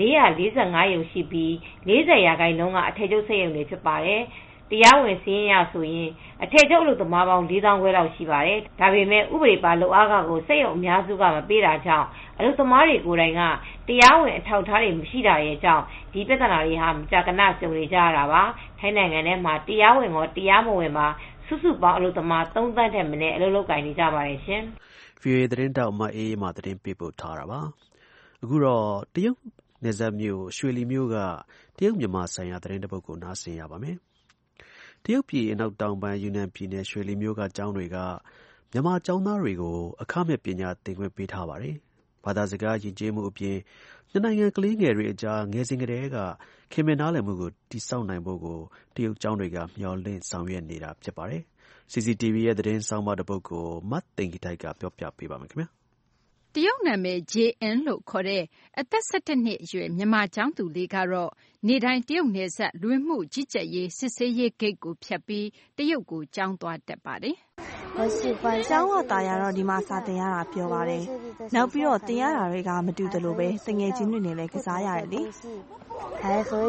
445ရုံရှိပြီး40% ကအထည်ချုပ်စက်ရုံတွေဖြစ်ပါတယ်တရားဝင်စီးရင်ရဆိုရင်အထည်ချုပ်အလုပ်သမားပေါင်း4000ခွဲလောက်ရှိပါတယ်။ဒါပေမဲ့ဥပဒေပါလုပ်အားကိုစက်ရုံအများစုကမပေးတာကြောင့်အလုပ်သမားတွေကိုယ်တိုင်ကတရားဝင်အထောက်အထားတွေမရှိတာရဲ့ကြောင့်ဒီပြဿနာတွေဟာမကြာခဏကြုံနေကြရတာပါ။ထိုင်းနိုင်ငံထဲမှာတရားဝင်ရောတရားမဝင်ပါစုစုပေါင်းအလုပ်သမား3သန်းထက်မနည်းအလုပ်လုပ်ကိုင်နေကြပါတယ်ရှင်။ VOA သတင်းတောက်မအေးမှသတင်းပေးပို့ထားတာပါ။အခုတော့တရုတ်နယ်စပ်မြို့ရွှေလီမြို့ကတရုတ်မြန်မာဆိုင်ရာသတင်းတစ်ပုဒ်ကိုနားဆင်ရပါမယ်။တရုတ်ပြည်အနောက်တောင်ပိုင်းယူနန်ပြည်နယ်ရွှေလီမြို့ကကျောင်းတွေကမြန်မာကျောင်းသားတွေကိုအခမဲ့ပညာသင်ခွင့်ပေးထားပါတယ်။ဘာသာစကားယဉ်ကျေးမှုအပြင်နှစ်နိုင်ငံကလေးငယ်တွေအကြားငယ်စဉ်ကတည်းကခင်မင်နားလည်မှုကိုတည်ဆောက်နိုင်ဖို့ကိုတရုတ်ကျောင်းတွေကမျှော်လင့်ဆောင်ရွက်နေတာဖြစ်ပါတယ်။ CCTV ရဲ့သတင်းဆောင်းပါးတစ်ပုဒ်ကိုမတ်သိင်္ဂီထိုက်ကပြောပြပေးပါမယ်ခင်ဗျာ။တရုတ်နာမည် JN လို့ခေါ်တဲ့အသက်17နှစ်အရွယ်မြန်မာကျောင်းသူလေးကတော့နေ့တိုင်းတရုတ်နယ်စပ်လူဝင်မှုကြီးကြပ်ရေးစစ်ဆေးရေးဂိတ်ကိုဖြတ်ပြီးတရုတ်ကိုကျောင်းသွားတက်ပါတယ်။ကျောင်းကတာယာတော့ဒီမှာစာသင်ရတာပြောပါတယ်။နောက်ပြီးတော့သင်ရတာတွေကမတူသလိုပဲတငယ်ချင်းတွေနဲ့လည်းကစားရတယ်လေ။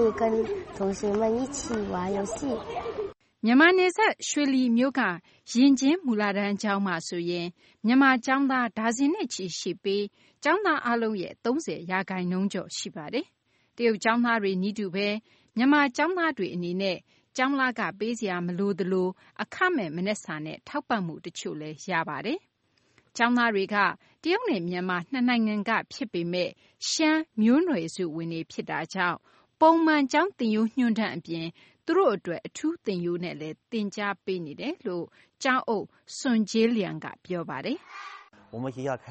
မြန်မာနယ်စပ်ရွှေလီမြို့ကရင်ချင်းမူလတန်းကျောင်းမှာဆိုရင်မြန်မာကျောင်းသားဒါဇင်နဲ့ချီရှိပြီးကျောင်းသားအလုံးရဲ့30%ကျော်ရှိပါတယ်။တရုတ်ကျောင်းသားတွေနီးတူပဲမြန်မာကျောင်းသားတွေအနေနဲ့ကျောင်းလာကပေးစရာမလိုသလိုအခမဲ့မနက်စာနဲ့ထောက်ပံ့မှုတချို့လည်းရပါတယ်။ကျောင်းသားတွေကတရုတ်နဲ့မြန်မာနှစ်နိုင်ငံကဖြစ်ပေမဲ့ရှမ်းမျိုးနွယ်စုဝင်တွေဖြစ်တာကြောင့်ပုံမှန်ကျောင်းသင်ရိုးညွှန်းတမ်းအပြင်သူတို့အတွက်အထူးသင်ရိုးနဲ့လည်းသင်ကြားပေးနေတယ်လို့ကျောင်းအုပ်စွန်ဂျေးလျံကပြောပါတယ်။ကျွန်တော်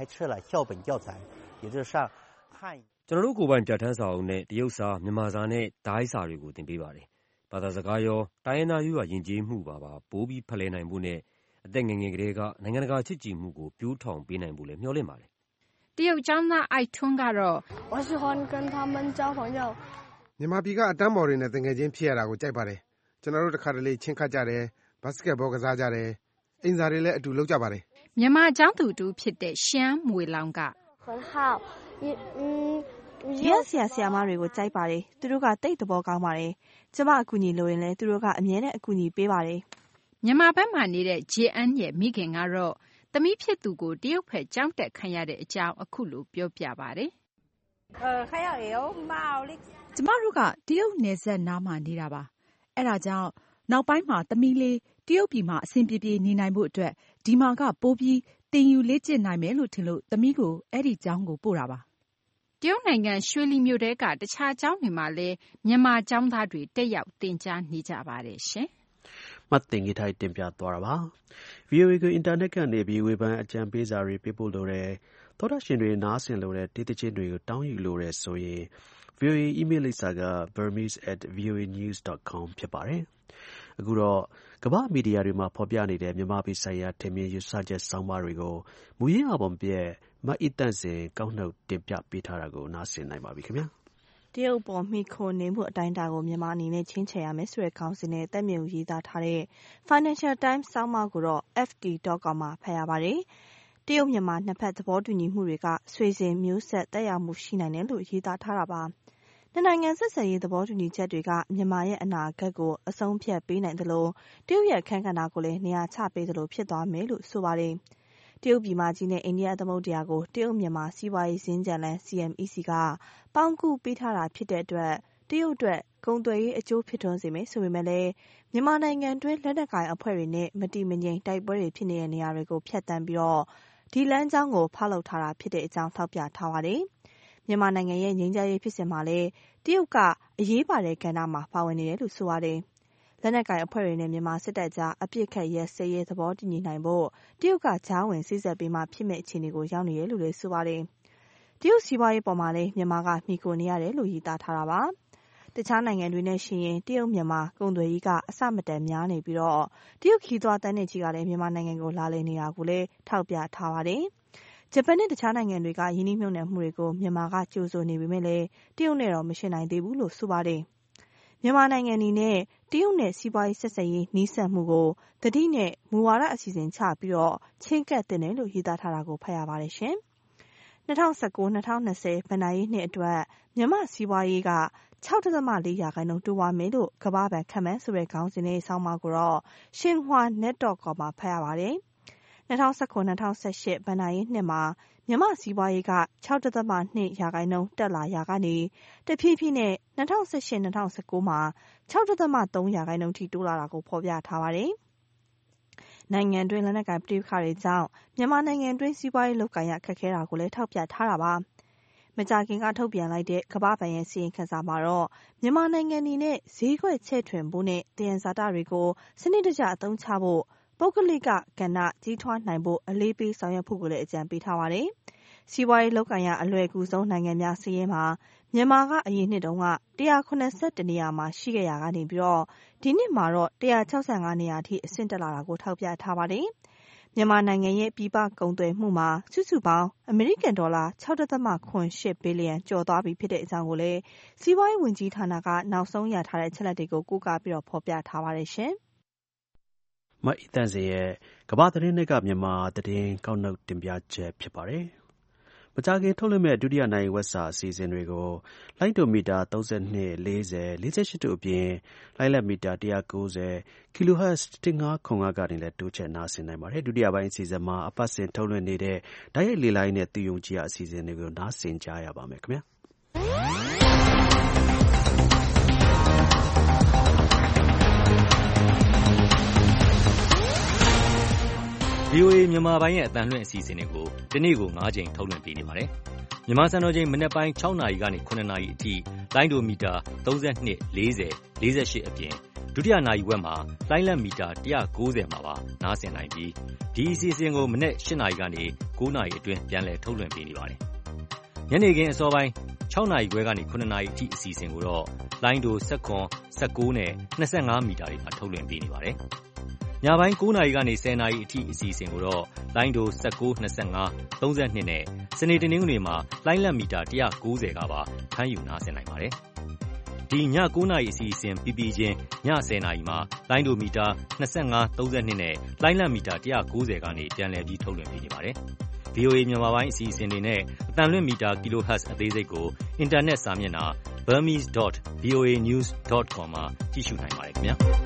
တို့ကိုယ်ပိုင်ပြဋ္ဌာန်းစာအုပ်နဲ့တရုတ်စာမြန်မာစာနဲ့ဒိုင်းစာတွေကိုသင်ပေးပါတယ်။ဘာသာစကားရောတိုင်းရင်းသားရိုးရာယဉ်ကျေးမှုပါပိုးပြီးဖလှယ်နိုင်ဖို့နဲ့အသက်ငယ်ငယ်ကလေးကနိုင်ငံတကာချစ်ကြည်မှုကိုပြိုးထောင်ပေးနိုင်ဖို့လည်းမျှော်လင့်ပါတယ်။တရုတ်ကျောင်းသားအိုက်ထွန်းကတော့မြန်မာပြည်ကအတန်းမော်တွေနဲ့တငယ်ချင်းဖြစ်ရတာကိုကြိုက်ပါတယ်။ကျွန်တော်တို့တစ်ခါတလေချင်းခတ်ကြတယ်။ဘတ်စကတ်ဘောကစားကြတယ်။အိမ်စာတွေလည်းအတူလုပ်ကြပါတယ်။မြန်မာကျောင်းသူတူဖြစ်တဲ့ရှမ်းမွေလောင်ကရက်ဆရာမတွေကိုကြိုက်ပါတယ်။သူတို့ကတိတ်သဘောကောင်းပါတယ်။ကျမအကူအညီလိုရင်လည်းသူတို့ကအမြဲတမ်းအကူအညီပေးပါတယ်။မြန်မာဘက်မှာနေတဲ့ JN ရဲ့မိခင်ကတော့သမီးဖြစ်သူကိုတရုတ်ဖက်ကြောင်းတက်ခံရတဲ့အကြောင်းအခုလိုပြောပြပါတယ်။ကျမတို့ကတရုတ်နယ်စပ်နားမှာနေတာပါ။အဲ့ဒါကြောင့်နောက်ပိုင်းမှာသမီးလေးတရုတ်ပြည်မှာအဆင်ပြေပြေနေနိုင်ဖို့အတွက်ဒီမှာကပိုးပြီးတင်ယူလေ့ကျင့်နိုင်မယ်လို့ထင်လို့သမီးကိုအဲ့ဒီကျောင်းကိုပို့တာပါ။တရုတ်နိုင်ငံရွှေလီမြို့တဲကတခြားကျောင်းတွေမှာလည်းမြန်မာကျောင်းသားတွေတက်ရောက်သင်ကြားနေကြပါတယ်ရှင်။မှတ်သင်္ကေတတင်ပြသွားတာပါ။ VOA ကိုအင်တာနက်ကနေပြီးဝေဖန်အကြံပေးစာတွေပေးပို့လိုတယ်။သောတာရှင်တွေနားဆင်လိုတဲ့ဒေသချင်းတွေကိုတောင်းယူလိုတဲ့ဆိုရင် VOA email လိပ်စာက burmese@voanews.com ဖြစ်ပါတယ်။အခုတော့ကမ္ဘာ့မီဒီယာတွေမှာဖော်ပြနေတဲ့မြန်မာပြည်ဆိုင်ရာထင်မြင်ယူဆချက်ဆောင်းပါးတွေကိုမူရင်းအပေါ်ပြည့်မအီတန့်စင်ကောက်နှုတ်တင်ပြပေးထားတာကိုနားဆင်နိုင်ပါပြီခင်ဗျာ။တရုတ်ပေါ်မိခိုနေမှုအတိုင်းအတာကိုမြန်မာအနေနဲ့ချင်းချယ်ရမယ်ဆိုတဲ့ခေါင်းစဉ်နဲ့တက်မြုံရေးသားထားတဲ့ Financial Times ဆောင်းပါးကိုတော့ ft.com မှာဖတ်ရပါတယ်။တရုတ်မြန်မာနှစ်ဖက်သဘောတူညီမှုတွေကဆွေစဉ်မျိုးဆက်တက်ရောက်မှုရှိနိုင်တယ်လို့ရေးသားထားတာပါ။နှစ်နိုင်ငံဆက်ဆံရေးသဘောတူညီချက်တွေကမြန်မာရဲ့အနာဂတ်ကိုအဆုံးဖြတ်ပေးနိုင်တယ်လို့တရုတ်ရဲ့အခန်းကဏ္ဍကိုလည်းနေရာချပေးတယ်လို့ဖြစ်သွားမယ်လို့ဆိုပါတယ်။တရုတ်ပြည်မကြီးနဲ့အိန္ဒိယသမုဒ္ဒရာကိုတရုတ်မြန်မာစီးပွားရေးစင်ကြံလန်း CMEC ကပေါင်းကူပေးထားတာဖြစ်တဲ့အတွက်တရုတ်အတွက်ကုန်သွယ်ရေးအကျိုးဖြစ်ထွန်းစေမယ်ဆိုပေမဲ့လည်းမြန်မာနိုင်ငံတွင်းလက်နက်ကိုင်အဖွဲ့တွေနဲ့မတည်မငြိမ်တိုက်ပွဲတွေဖြစ်နေတဲ့နေရာတွေကိုဖျက်ဆီးပြီးတော့ဒီလမ်းကြောင်းကိုဖောက်လုပ်ထားတာဖြစ်တဲ့အကြောင်းထောက်ပြထားပါတယ်။မြန်မာနိုင်ငံရဲ့ငြိမ်းချမ်းရေးဖြစ်စဉ်မှာလည်းတရုတ်ကအရေးပါတဲ့ကဏ္ဍမှာပါဝင်နေတယ်လို့ဆိုပါတယ်။လက်နက်ကိုင်အဖွဲ့တွေနဲ့မြန်မာစစ်တပ်ကြားအပြစ်ခတ်ရက်စဲရဲသဘောတူညီနိုင်ဖို့တရုတ်ကကြားဝင်စည်းစပ်ပေးမှဖြစ်မဲ့အခြေအနေကိုရောက်နေတယ်လို့လည်းဆိုပါတယ်။တရုတ်စီးပွားရေးပေါ်မှာလည်းမြန်မာကမှီခိုနေရတယ်လို့ရေးသားထားတာပါ။တခြားနိုင်ငံတွေနဲ့ရှင်ရင်တရုတ်မြန်မာကုန်သွယ်ရေးကအဆမတန်များနေပြီးတော့တရုတ်ခီးသွွားတန်းနဲ့ကြီးကလည်းမြန်မာနိုင်ငံကိုလာလည်နေတာကိုလည်းထောက်ပြထားပါတယ်။ဂျပန်နဲ့တခြားနိုင်ငံတွေကယင်းနှိမ့်မြုပ်နှံမှုတွေကိုမြန်မာကကြိုးဆိုနေပေမဲ့လည်းတရုတ်နဲ့တော့မရှင်းနိုင်သေးဘူးလို့ဆိုပါတယ်။မြန်မာနိုင်ငံအနေနဲ့တရုတ်နဲ့စီးပွားရေးဆက်ဆံရေးနှီးစပ်မှုကိုသတိနဲ့မူဝါဒအစီအစဉ်ချပြီးတော့ချင်းကပ်တင်တယ်လို့ရေးသားထားတာကိုဖတ်ရပါတယ်ရှင်။2019-2020 ဘဏ္ဍာရေးနှစ်အတွက်မြန်မာစီးပွားရေးက 6.4% တိုးပွားမယ်လို့ကမ္ဘာ့ဘဏ်ခန့်မှန်းဆိုတဲ့ခေါင်းစဉ်နဲ့ဆောင်းပါးကိုတော့ Xinhua.net.com မှာဖတ်ရပါတယ်။2019-2018 ဘဏ္ဍာရေးနှစ်မှာမြန်မာစီးပွားရေးက 6.2% တက်လာရာကနေတဖြည်းဖြည်းနဲ့2018-2019 မှာ 6.3% ထိတိုးလာတာကိုဖော်ပြထားပါတယ်။နိုင်ငံတွင်းလက်နက်ကိုင်ပဋိပက္ခတွေကြောင့်မြန်မာနိုင်ငံတွင်းစီးပွားရေးလုပ်ကိုင်ရခက်ခဲတာကိုလည်းထောက်ပြထားတာပါ။မကြာခင်ကထုတ်ပြန်လိုက်တဲ့ကမ္ဘာ့ဘဏ်ရဲ့စီရင်ခံစာမှာတော့မြန်မာနိုင်ငံအနေနဲ့ဈေးကွက်ချဲ့ထွင်ဖို့နဲ့သယံဇာတတွေကိုစနစ်တကျအသုံးချဖို့ပုဂ္ဂလိကကဏ္ဍကြီးထွားနိုင်ဖို့အလေးပေးဆောင်ရွက်ဖို့ကိုလည်းအကြံပေးထားပါတယ်။စီးပွားရေးလုပ်ကိုင်ရအလွယ်ကူဆုံးနိုင်ငံများစာရင်းမှာမြန်မာကအရင်နှစ်တုန်းက181နေရာမှာရှိခဲ့ရာကနေပြီးတော့ဒီနှစ်မှာတော့165နေရာထိအဆင့်တက်လာတာကိုထောက်ပြထားပါတယ်။မြန်မာနိုင်ငံရဲ့ပြည်ပကုန်သွယ်မှုမှာစုစုပေါင်းအမေရိကန်ဒေါ်လာ 6.8 ဘီလီယံကျော်သွားပြီဖြစ်တဲ့အကြောင်းကိုလည်းစီးပွားရေးဝန်ကြီးဌာနကနောက်ဆုံးရထားတဲ့ချက်လက်တွေကိုကိုးကားပြီးတော့ဖော်ပြထားပါတယ်ရှင်။မအီတန့်စင်ရဲ့ကမ္ဘာသတင်းတွေကမြန်မာသတင်းကောက်နှုတ်တင်ပြချက်ဖြစ်ပါတယ်။မကြာခင်ထုတ်လွှင့်မဲ့ဒုတိယနိုင်ဝက်စာအစီအစဉ်တွေကိုလိုင်းဒိုမီတာ32 40 48တို့အပြင်လိုင်းလက်မီတာ190 kHz 1505ကနေလည်းတိုးချဲ့နားဆင်နိုင်ပါတယ်။ဒုတိယပိုင်းအစီအစဉ်မှာအပတ်စဉ်ထုတ်လွှင့်နေတဲ့ဓာတ်ရိုက်လေလိုင်းနဲ့သူယုံကြည်အစီအစဉ်တွေကိုနားဆင်ကြရပါမယ်ခင်ဗျာ။ VOA မြန်မာပိုင်းရဲ့အသံလွှင့်အစီအစဉ်တွေကိုဒီနေ့ကို9ချိန်ထုတ်လွှင့်ပေးနေပါတယ်။မြန်မာစံတော်ချိန်မနက်ပိုင်း6နာရီကနေ9နာရီအထိလိုင်းဒိုမီတာ32 40 48အပြင်ဒုတိယနာရီဝက်မှာလိုင်းလက်မီတာ190မှာပါနားဆင်နိုင်ပြီးဒီအစီအစဉ်ကိုမနက်8နာရီကနေ9နာရီအတွင်းပြန်လည်ထုတ်လွှင့်ပေးနေပါတယ်။ညနေခင်းအစောပိုင်း6နာရီခွဲကနေ9နာရီအထိအစီအစဉ်ကိုတော့လိုင်းဒို19 19နဲ့25မီတာတွေမှာထုတ်လွှင့်ပေးနေပါတယ်။ ညညပိုင်း9 နာရီကနေ10 နာရီအထိအစီအစဉ်ကိုတော့လိုင်းဒို19 25 32နဲ့စနေတနင်္ဂနွေမှာလိုင်းလက်မီတာ190ကပါဖမ်းယူနားဆင်နိုင်ပါတယ်။ဒီည9 နာရီအစီအစဉ်ပြီးပြီးချင်းည10 နာရီမှာလိုင်းဒိုမီတာ25 32နဲ့လိုင်းလက်မီတာ190ကနေပြန်လည်ပြီးထုတ်လွှင့်ပေးနေပါတယ်။ VOA မြန်မာပိုင်းအစီအစဉ်တွေနဲ့အတန်လွင့်မီတာ kHz အသေးစိတ်ကိုအင်တာနက်စာမျက်နှာ burmese.voanews.com မှာကြည့်ရှုနိုင်ပါတယ်ခင်ဗျာ။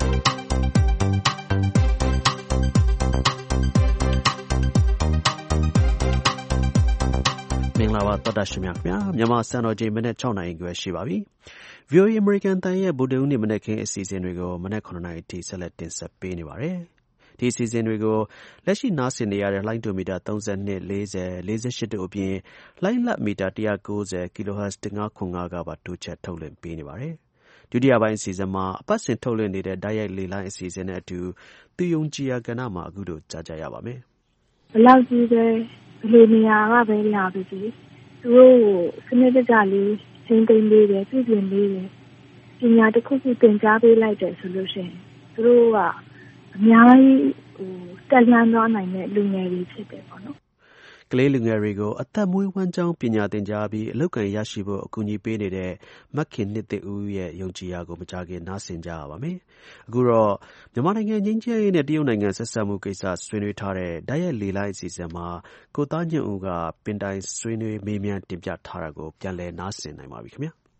မင်္ဂလာပါတော်တာရှင်များခင်ဗျာမြန်မာစံတော်ချိန်မနေ့6နာရီခွဲရှိပါပြီ။ VOA American တန်ရဲ့ဗုဒ္ဓဟူးနေ့မနေ့ခင်းအစီအစဉ်တွေကိုမနေ့9နာရီအထိဆက်လက်တင်ဆက်ပေးနေပါတယ်။ဒီအစီအစဉ်တွေကိုလက်ရှိနားဆင်နေရတဲ့လိုင်းဒိုမီတာ32 40 48တို့အပြင်လိုင်းလက်မီတာ190 kHz 1505ကပါတိုးချက်ထုတ်လွှင့်ပေးနေပါတယ်။ဒုတိယပိုင်းအစီအစဉ်မှာအပတ်စဉ်ထုတ်လွှင့်နေတဲ့ဓာတ်ရိုက်လေလိုင်းအစီအစဉ်နဲ့အတူသူယုံကြည်ရာကဏ္ဍမှာအခုတို့ကြားကြရပါမယ်။ဘယ်လောက်ကြီးပဲဘယ်လိုနေရာကပဲလာပြီသူတို့စနစ်တကျလေးရှင်းသိမ်းလေးတယ်ပြည်ပြင်လေးတယ်ပညာတစ်ခုခုသင်ကြားပေးလိုက်တယ်ဆိုလို့ရှိရင်သူတို့ကအများကြီးတက်လှမ်းသွားနိုင်တဲ့လူငယ်တွေဖြစ်တယ်ပေါ့နော်ကလေးလူငယ်တွေကိုအသက်မွေးဝမ်းကြောင်းပညာသင်ကြားပြီးအလုပ်ကိုင်ရရှိဖို့အကူအညီပေးနေတဲ့မခင်နှစ်သိဦးရဲ့ယုံကြည်ရာကိုမကြခင်နားဆင်ကြရပါမယ်။အခုတော့မြန်မာနိုင်ငံငြိမ်းချမ်းရေးနဲ့တရုတ်နိုင်ငံဆက်ဆံမှုကိစ္စဆွေးနွေးထားတဲ့ဓာတ်ရိုက်လေလိုင်းအစီအစဉ်မှာကိုသားညွန့်ဦးကပင်တိုင်ဆွေးနွေးမေးမြန်းတင်ပြထားတာကိုပြန်လည်နားဆင်နိုင်ပါပြီခင်ဗျာ။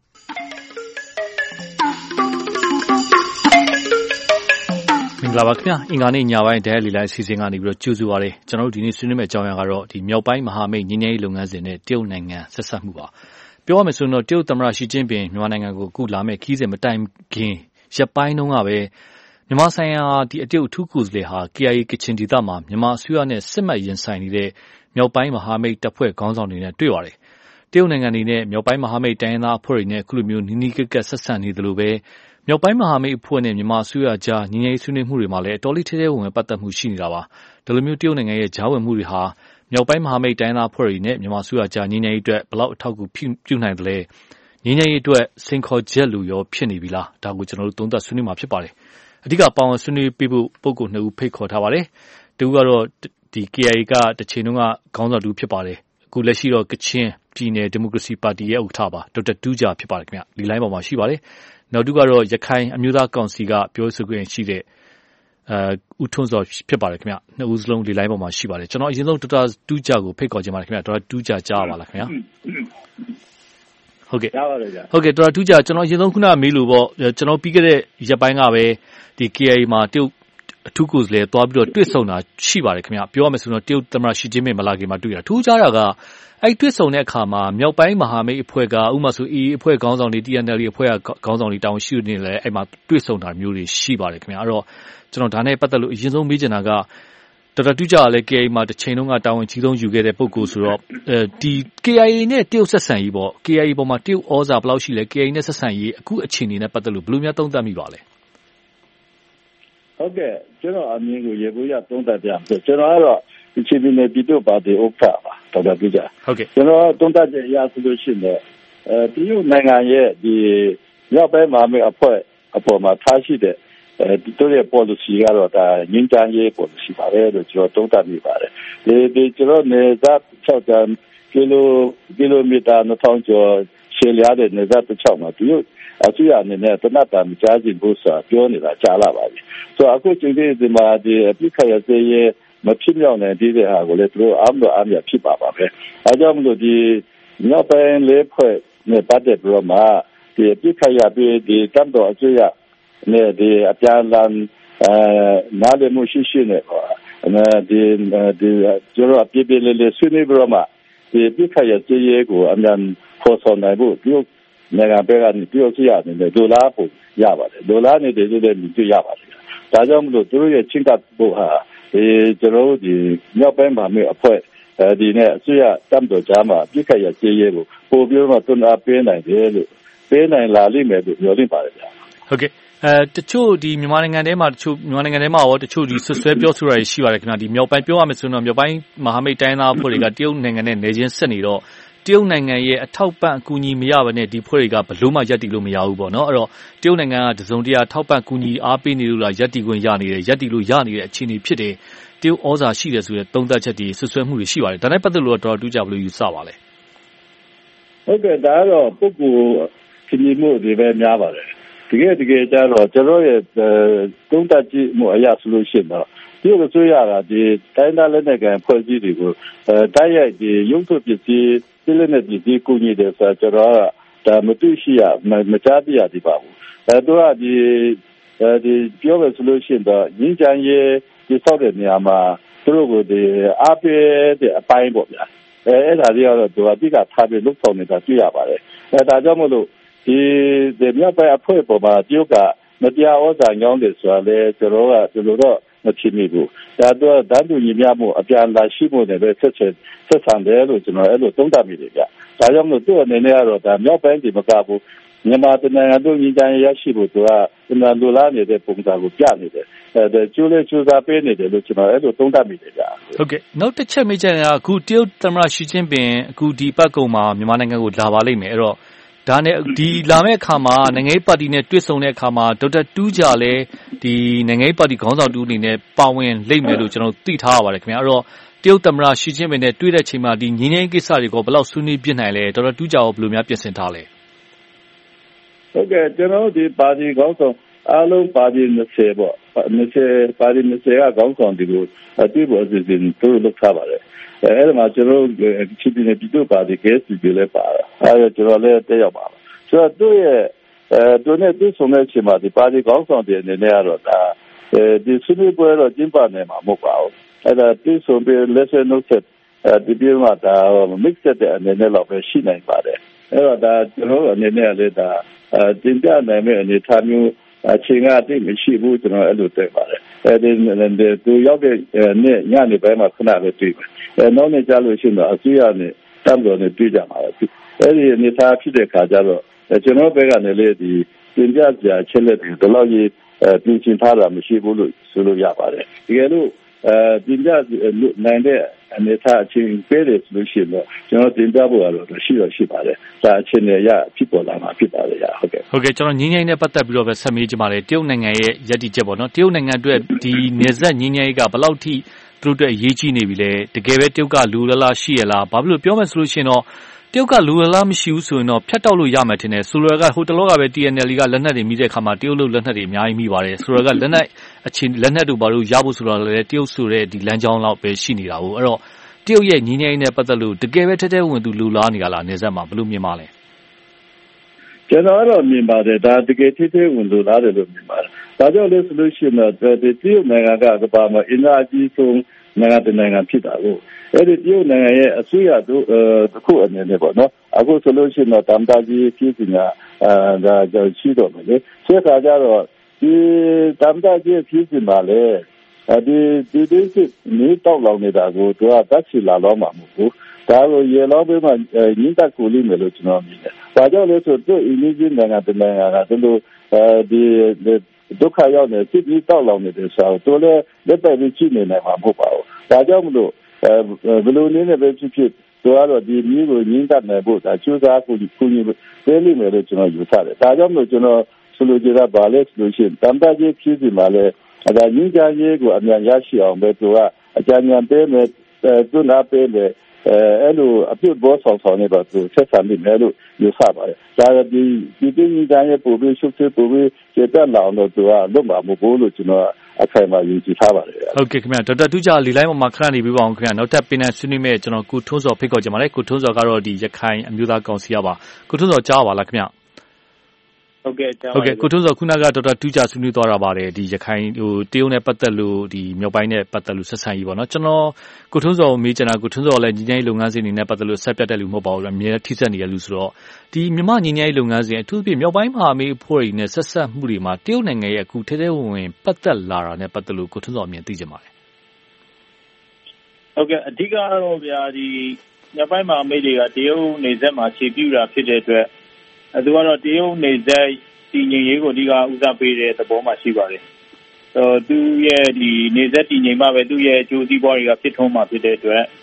မင်္ဂလာပါခင်ဗျာအင်္ဂါနေ့ညပိုင်းဓာတ်ရိုက်လေလိုင်းအစီအစဉ်ကနေပြီးတော့ကြိုဆိုပါရစေကျွန်တော်တို့ဒီနေ့ဆွေးနွေးမယ့်အကြောင်းအရာကတော့ဒီမြောက်ပိုင်းမဟာမိတ်ငြိမ်းချမ်းရေးလုပ်ငန်းစဉ်နဲ့တရုတ်နိုင်ငံဆက်စပ်မှုပါပြောရမယ်ဆိုတော့တရုတ်သမ္မတရှီကျင်းပင်မြန်မာနိုင်ငံကိုအခုလာမယ့်ခီးစဉ်မတိုင်ခင်ရက်ပိုင်းတုန်းကပဲမြန်မာဆိုင်ရာဒီအတရုတ်အထူးကိုယ်စားလှယ်ဟာ KIA ကချင်ဒေသမှာမြန်မာအစိုးရနဲ့စစ်မှတ်ရင်ဆိုင်နေတဲ့မြောက်ပိုင်းမဟာမိတ်တပ်ဖွဲ့ခေါင်းဆောင်တွေနဲ့တွေ့ပါတယ်တရုတ်နိုင်ငံအနေနဲ့မြောက်ပိုင်းမဟာမိတ်တိုင်းရင်းသားအဖွဲ့တွေနဲ့အခုလိုမျိုးနီးနီးကပ်ကပ်ဆက်ဆံနေသလိုပဲမြောက်ပိုင်းမဟာမိတ်အဖွဲ့နဲ့မြန်မာအစိုးရကြားငြိမ်းချမ်းရေးဆွေးနွေးမှုတွေမှာလည်းတော်လိထဲထဲဝင်ပတ်သက်မှုရှိနေတာပါ။ဒီလိုမျိုးတရုတ်နိုင်ငံရဲ့ကြားဝင်မှုတွေဟာမြောက်ပိုင်းမဟာမိတ်တိုင်းသားအဖွဲ့တွေနဲ့မြန်မာအစိုးရကြားငြိမ်းချမ်းရေးအတွက်ဘယ်လောက်အထောက်အကူပြုနိုင်တယ်လဲ။ငြိမ်းချမ်းရေးအတွက်စိန်ခေါ်ချက်လိုရောဖြစ်နေပြီလား။ဒါကိုကျွန်တော်တို့သုံးသပ်ဆွေးနွေးမှာဖြစ်ပါတယ်။အဓိကပါဝင်ဆွေးနွေးပေးဖို့ပုဂ္ဂိုလ်2ဦးဖိတ်ခေါ်ထားပါတယ်။တူကတော့ဒီ KIA ကတစ်ချိန်လုံးကခေါင်းဆောင်တူဖြစ်ပါတယ်။အခုလက်ရှိတော့ကချင်ပြည်နယ်ဒီမိုကရေစီပါတီရဲ့ဥက္ကဋ္ဌပါဒေါက်တာတူးဂျာဖြစ်ပါတယ်ခင်ဗျ။ဒီလိုင်းပေါ်မှာရှိပါတယ်။နောက်တစ်ကတော့ရခိုင်အမျိုးသားကောင်စီကပြောဆိုခွင့်ရှိတဲ့ဦးထွန်းစောဖြစ်ပါတယ်ခင်ဗျနှစ်ဦးစလုံးဒီလိုင်းပေါ်မှာရှိပါတယ်ကျွန်တော်အရင်ဆုံးဒေါက်တာတူးဂျာကိုဖိတ်ခေါ်ချင်ပါတယ်ခင်ဗျဒေါက်တာတူးဂျာကြားပါလားခင်ဗျဟုတ်ကဲ့ကြားပါလို့ကြာဟုတ်ကဲ့ဒေါက်တာတူးဂျာကျွန်တော်အရင်ဆုံးခုနမေးလို့ပေါ့ကျွန်တော်ပြီးခဲ့တဲ့ရက်ပိုင်းကပဲဒီ KIA မှာတရုတ်အထူးကိုယ်စားလှယ်သွားပြီးတော့တွေ့ဆုံတာရှိပါတယ်ခင်ဗျပြောရမယ်ဆိုတော့တရုတ်သမ္မတရှီကျင်းပင်မလာခင်မှာတွေ့တာထူးခြားတာကအဲ့တွေ့ဆုံတဲ့အခါမှာမြောက်ပိုင်းမဟာမိတ်အဖွဲ့ကဥပမာဆို AA အဖွဲ့ခေါင်းဆောင်တွေ TNL အဖွဲ့ကခေါင်းဆောင်တွေတောင်းရှိနေလဲအဲ့မှာတွေ့ဆုံတာမျိုးတွေရှိပါတယ်ခင်ဗျအဲ့တော့ကျွန်တော်ဒါနဲ့ပတ်သက်လို့အရင်ဆုံးမေးချင်တာကဒေါက်တာတူးဂျာကလည်း KIA မှာတစ်ချိန်လုံးကတာဝန်ကြီးဆုံးယူခဲ့တဲ့ပုဂ္ဂိုလ်ဆိုတော့ဒီ KIA နဲ့တရုတ်ဆက်ဆံရေးပေါ့ KIA ပေါ်မှာတရုတ်ဩဇာဘယ်လောက်ရှိလဲ KIA နဲ့ဆက်ဆံရေးအခုအခြေအနေနဲ့ပတ်သက်လို့ဘယ်လိုများသုံးသပ်မိပါလဲဟုတ်ကဲ့ကျွန်တော်အမြင်ကိုရေဘူးရသုံးသပ်ပြမယ်ကျွန်တော်ကတော့ဒီချင်းပြည်နယ်ပြည်သူ့ပါတီဥက္ကဋ္ဌပါဒေါက်တာတူးဂျာဟုတ်ကဲ့ကျွန်တော်သုံးသပ်ချက်အရဆိုလို့ရှိရင်တရုတ်နိုင်ငံရဲ့ဒီရောက်ပဲမှာမယ့်အဖွဲ့အပေါ်မှာထားရှိတဲ့ဒီတို့ရဲ့ policy ကတော့ဒါငင်းတန်းရေး policy ပါပဲလို့ကျွန်တော်သုံးသပ်မိပါတယ်ဒီကျွန်တော်နေသာ6တန်ကီလိုမီတာ2000ကျော်ရှည်လျားတဲ့နေသာ6မှာတရုတ်အစိုးရအနေနဲ့တနတ်တာမကြားခြင်းဘူးဆိုတာပြောနေတာကြားလာပါပြီဆိုတော့အခုချိန်ဒီမှာဒီအပြစ်ခရစေးရဲ့မဖြစ်မြောက်နိုင်သေးတဲ့ဟာကိုလည်းသူတို့အားမရဖြစ်ပါပါပဲအဲကြောင့်မလို့ဒီမြောက်ပိုင်းလေးဖွဲ့နဲ့ပတ်သက်ပြီးတော့မှဒီအပြစ်ခရပြီးဒီတမ်တော်အစိုးရနဲ့ဒီအပြန်လန်နားလည်မှုရှိနေပါဒီကျွန်တော်အပြစ်ပြလေးလေးဆွေးနွေးပြီးတော့မှဒီအပြစ်ခရစေးရဲ့ကိုအမြန်ခေါ်ဆောင်နိုင်ဖို့ဒီနိုင်ငံဘက်ကနေတရုတ်စီရနေတယ်ဒေါ်လာပို့ရပါတယ်ဒေါ်လာနဲ့တည်းတည်းမြည်ရပါတယ်ဒါကြောင့်မလို့သူတို့ရဲ့ချင်းကပ်ဖို့ဟာကျွန်တော်တို့ဒီမြောက်ပိုင်းမှာမြေအဖွဲ့ဒီနဲ့အစိုးရတမ်တော်ကြားမှာပြစ်ခတ်ရကြေးရဲကိုပို့ပြီးတော့တွန်းအားပေးနိုင်တယ်လို့ပေးနိုင်လာလိမ့်မယ်လို့ပြောနေပါတယ်ဗျာဟုတ်ကဲ့တချို့ဒီမြန်မာနိုင်ငံထဲမှာတချို့မြန်မာနိုင်ငံထဲမှာရောတချို့ဒီဆွဆွဲပြောဆိုတာရှိပါတယ်ခင်ဗျာဒီမြောက်ပိုင်းပြောရမယ်ဆိုတော့မြောက်ပိုင်းမဟာမိတ်တိုင်းသားအဖွဲ့တွေကတရုတ်နိုင်ငံနဲ့နေချင်းဆက်နေတော့တရုတ်နိုင်ငံရဲ့အထောက်ပံ့အကူအညီမရဘဲနဲ့ဒီဖွဲ့တွေကဘလို့မှရပ်တည်လို့မရဘူးပေါ့နော်အဲ့တော့တရုတ်နိုင်ငံကတစုံတရာထောက်ပံ့ကူညီအားပေးနေလို့လားရပ်တည်ခွင့်ရနေတယ်ရပ်တည်လို့ရနေတဲ့အခြေအနေဖြစ်တယ်တရုတ်ဩဇာရှိတယ်ဆိုတဲ့သုံးသပ်ချက်တွေဆွဆွဲမှုတွေရှိပါတယ်ဒါနဲ့ပတ်သက်လို့တော့တူကြဘလို့ယူဆပါလဲဟုတ်ကဲ့ဒါကတော့ပုဂ္ဂိုလ်ခင်ဗျမှုတွေပဲများပါတယ်တကယ်ကြတော့ကျွန်တော်ရဲ့သုံးသပ်ကြည့်မှုအရဆိုလို့ရှိရင်တော့ဒီလိုဆိုရတာဒီတိုင်းသားလက်နက်ကန်ဖွဲ့စည်းတွေကိုတိုက်ရိုက်ဒီရုပ်ထုပစ္စည်းပြည်လက်နဲ့ဒီကိုညီတယ်ဆိုတော့ကျွန်တော်ကဒါမသိရှိရမကြားသိရသေးပါဘူးသူကဒီပြောမယ်ဆိုလို့ရှိရင်တော့ရင်းချမ်းရေးဒီဆောက်တဲ့နေရာမှာသူတို့ကိုဒီအားပေးတဲ့အပိုင်းပေါ့ဗျာအဲ့ဒါတွေကတော့သူအတိကထားပြီးလုပ်ဆောင်နေတာတွေ့ရပါတယ်ဒါကြောင့်မို့လို့ဒီမြောက်ပိုင်းအဖွဲ့ပေါ်မှာတရုတ်ကမတရားဩဇာညောင်းတယ်ဆိုတာလေကျွန်တော်တော့မဖြစ်မိဘူးဒါတော့တန်းတူညီမျှမှုအပြန်လာရှိမှုတွေပဲဆက်ဆံတယ်လို့ကျွန်တော်အဲ့လိုသုံးသပ်မိတယ်ဗျဒါကြောင့်မို့သူ့အနေနဲ့ကတော့ဒါမြောက်ပိုင်းဒီမကဘူးမြန်မာပြည်နိုင်ငံတို့ညီတိုင်းရရှိဖို့သူကလူလာနေတဲ့ပုံစံကိုပြနေတယ်ကျိုးလေးကျိုးစားပေးနေတယ်လို့ကျွန်တော်အဲ့လိုသုံးသပ်မိတယ်ဗျဟုတ်ကဲ့နောက်တစ်ချက်မေးချင်တာကအခုတရုတ်သမ္မတရှီကျင်းပင်အခုဒီပတ်ကုံမှာမြန်မာနိုင်ငံကိုလာပါလိမ့်မယ်အဲ့တော့ဒါနဲ့ဒီလာမယ့်အခါမှာနိုင်ငံရေးပါတီနဲ့တွေ့ဆုံတဲ့အခါမှာဒေါက်တာတူးကြလည်းဒီနိုင်ငံရေးပါတီခေါင်းဆောင်တူအနေနဲ့ပါဝင်လိမ့်မယ်လို့ကျွန်တော်သိထားရပါတယ်ခင်ဗျာအဲ့တော့တရုတ်သမ္မတရှီကျင်းပင်နဲ့တွေ့တဲ့ချိန်မှာဒီငင်းငင်းကိစ္စတွေကိုဘယ်လောက်ဆွေးနွေးပြနိုင်လဲဒေါက်တာတူးကြရောဘယ်လိုများပြင်ဆင်ထားလဲဟုတ်ကဲ့ကျွန်တော်ဒီပါတီခေါင်းဆောင်အားလုံးပါတီ20ပေါ့20ပါတီ20ကခေါင်းဆောင်တွေကိုတွေ့ဖို့အစီအစဉ်သူလုပ်ထားပါတယ်အဲ့ဒါမှကျွန်တော်ချစ်တဲ့ပြည်သူ့ပါတီ KSPP လည်းပါတာအဲ့ဒါကျွန်တော်လည်းတက်ရောက်ပါဆိုတော့သူ့ရဲ့သူနဲ့သူဆုံတဲ့အချိန်မှာဒီပါတီခေါင်းဆောင်တွေအနေနဲ့ကတော့ဒါဒီဆွေးနွေးပွဲတော့ကျင်းပနေမှာမဟုတ်ပါဘူးအဲ့ဒါသူဆုံပြီးလက်ဆွဲနှုတ်ဆက်ဒီပြည်မှာဒါ mix တဲ့အနေနဲ့တော့ပဲရှိနိုင်ပါတယ်အဲ့တော့ဒါကျွန်တော်အနေနဲ့လည်းဒါတင်ပြနိုင်မယ့်အနေအထားမျိုးအချိန်ကအတိတ်မရှိဘူးကျွန်တော်အဲ့လိုတက်ပါတယ်အဲဒီသူရောက်တဲ့နေ့ညနေပိုင်းမှာခဏပဲတွေ့တယ်နောက်နေ့ကျလို့ရှိရင်တော့အစိုးရနဲ့တမ်တော်နဲ့တွေ့ကြမှာပဲအဲဒီအနေအထားဖြစ်တဲ့ခါကျတော့ကျွန်တော်ဘက်ကနေလေဒီတင်ပြစရာချက်လက်တွေတော့ရေးပြင်ဆင်ထားတာမရှိဘူးလို့ဆိုလို့ရပါတယ်တကယ်လို့တင်ပြနိုင်တဲ့အနေအထားအချိန်ပေးတယ်ဆိုလို့ရှိရင်တော့ကျွန်တော်တင်ပြဖို့ကတော့ရှိပါတယ်ဒါအချိန်နဲ့ရဖြစ်ပေါ်လာမှာဖြစ်ပါတယ်ဟုတ်ကဲ့ကျွန်တော်ငင်းငိုင်းနဲ့ပတ်သက်ပြီးတော့ပဲဆက်မေးချင်ပါတယ်တရုတ်နိုင်ငံရဲ့ယက်တီချက်ပေါ့နော်တရုတ်နိုင်ငံအတွက်ဒီနေဆက်ငင်းငိုင်းကဘယ်လောက်ထိသူတို့အတွက်အရေးကြီးနေပြီလဲတကယ်ပဲတရုတ်ကလူလလားရှိရလားဘာဖြစ်လို့ပြောမယ်ဆိုလို့ရှိရင်တော့တရုတ်ကလူလလားမရှိဘူးဆိုရင်တော့ဖျက်တောက်လို့ရမယ်ထင်တယ်ဆိုလိုကဟိုတလောကပဲ TNL ကလက်နက်တွေမိတဲ့ခါမှာတရုတ်လူလက်နက်တွေအများကြီးမိပါတယ်ဆိုလိုကလက်နက်တို့ဘာလို့ရဖို့ဆိုတော့လေတရုတ်ဆိုတဲ့ဒီလမ်းကြောင်းလောက်ပဲရှိနေတာဟုတ်အဲ့တော့တရုတ်ရဲ့ညီငယ်နဲ့ပတ်သက်လို့တကယ်ပဲထဲဝင်သူလူလားနေကြလားနေဆက်မှာဘယ်လိုမြင်ပါလဲကျွန်တော်တော့မြင်ပါတယ်ဒါတကယ်ထဲဝင်လူလားတယ်လို့မြင်ပါတယ်ဒါကြောင့်လဲဆိုလို့ရှိရင်တော့ဒီတရုတ်နိုင်ငံကကမ္ဘာမှာအင်အားကြီးဆုံးနိုင်ငံဖြစ်တာကိုအဲ့ဒီတရုတ်နိုင်ငံရဲ့အစိုးရတို့တစ်ခုအနေနဲ့ပေါ့နော်အခုဆိုလို့ရှိရင်တော့တမ်တာကြီးပြည်ပညာဒါကြောင့်ရှိတော့မယ်လေဆက်ခါကြတော့ဒီတမ်တာကြီးပြည်ပမှာလေဒီစစ်နေတောက်လောင်နေတာကိုသူကတက်ချီလာတော့မှာမဟုတ်ဘူးဒါကိုရေလောပေးမှညှတက်ကိုလိမ့်မယ်လို့ကျွန်တော်မြင်တယ်ဒါကြောင့်လဲဆိုတော့အင်းကြီးနိုင်ငံတနိုင်ငံကဒီလိုဒီဒုက္ခရောက်နေစစ်ပြီးတောက်လောင်နေတဲ့ဆောက်သူလည်းလက်ပတ်ပြီးကြည့်နေနိုင်မှာမဟုတ်ပါဘူးဒါကြောင့်မလို့ဘယ်လိုနည်းနဲ့ပဲဖြစ်သူကတော့ဒီမျိုးကိုညှင်းတတ်နိုင်ဖို့ဒါကြိုးစားကိုကြီးပေးလိမ့်မယ်လို့ကျွန်တော်ယူဆတယ်ဒါကြောင့်မလို့ကျွန်တော်ဆိုလိုချင်တာဗာလဲဆိုလို့ရှိရင်တမ်တာကြီးဖြစ်စီမှာလဲဒါညှင်းကြရေးကိုအမြန်ရရှိအောင်ပဲသူကအကြံဉာဏ်ပေးမယ်သူနာပေးမယ်အဲ့လိုအပြစ်ဘောဆောင်နေတော့သူဆက်ဆံနေတယ်လို့ယူဆပါတယ်ဒါဒီညှင်းကြရေးပို့ပြီးရှုပ်ထွေးပို့ပြီးကျေတက်လာအောင်တော့သူကလွတ်မှာမဟုတ်ဘူးလို့ကျွန်တော်အခိုင်အမာယူကြည်ထားပါတယ်ဟုတ်ကဲ့ခင်ဗျာဒေါက်တာတူးကြလီလိုင်းပေါ်မှာခဏနေပြီးပါအောင်ခင်ဗျာနောက်ထပ်ပင်ဆွေးနွေးမဲ့ကျွန်တော်ကိုထွန်းစောဖိတ်ခေါ်ကြပါမယ်ကိုထွန်းစောကတော့ဒီရခိုင်အမျိုးသားကောင်စီရပါကိုထွန်းစောကြားပါလားခင်ဗျာဟုတ်ကဲ့ကိုထွန်းစောခုနကဒေါက်တာတူးကြဆွေးနွေးသွားတာပါတယ်ဒီရခိုင်တရုတ်နဲ့ပတ်သက်လို့ဒီမြောက်ပိုင်းနဲ့ပတ်သက်လို့ဆက်ဆံရေးပေါ့နော်ကျွန်တော်ကိုထွန်းစောကိုမေးချင်တာကိုထွန်းစောလည်းညီညီလုပ်ငန်းစဉ်တွေနဲ့ပတ်သက်လို့ဆက်ပြတ်တဲ့လူမဟုတ်ပါဘူးအမြဲထိစပ်နေရလူဆိုတော့ဒီမြန်မာညီညီလုပ်ငန်းစဉ်အထူးဖြင့်မြောက်ပိုင်းမဟာမိတ်အဖွဲ့တွေနဲ့ဆက်ဆက်မှုတွေမှာတရုတ်နိုင်ငံရဲ့အခုထဲဝင်ပတ်သက်လာတာနဲ့ပတ်သက်လို့ကိုထွန်းစောအမြင်သိချင်ပါတယ်ဟုတ်ကဲ့အဓိကတော့ဗျာဒီမြောက်ပိုင်းမဟာမိတ်တွေကတရုတ်နေဆက်မှာခြေပြုတာဖြစ်တဲ့အတွက်သူကတော့တရုတ်နေဆက်တည်ငြိမ်ရေးကိုအဓိကဦးစားပေးတဲ့သဘောမှရှိပါတယ်သူရဲ့ဒီနေဆက်တည်ငြိမ်မှပဲသူ့ရဲ့အကျိုးစီးပွားတွေကဖြစ်ထွန်းမှာဖြစ်တဲ့အတွက်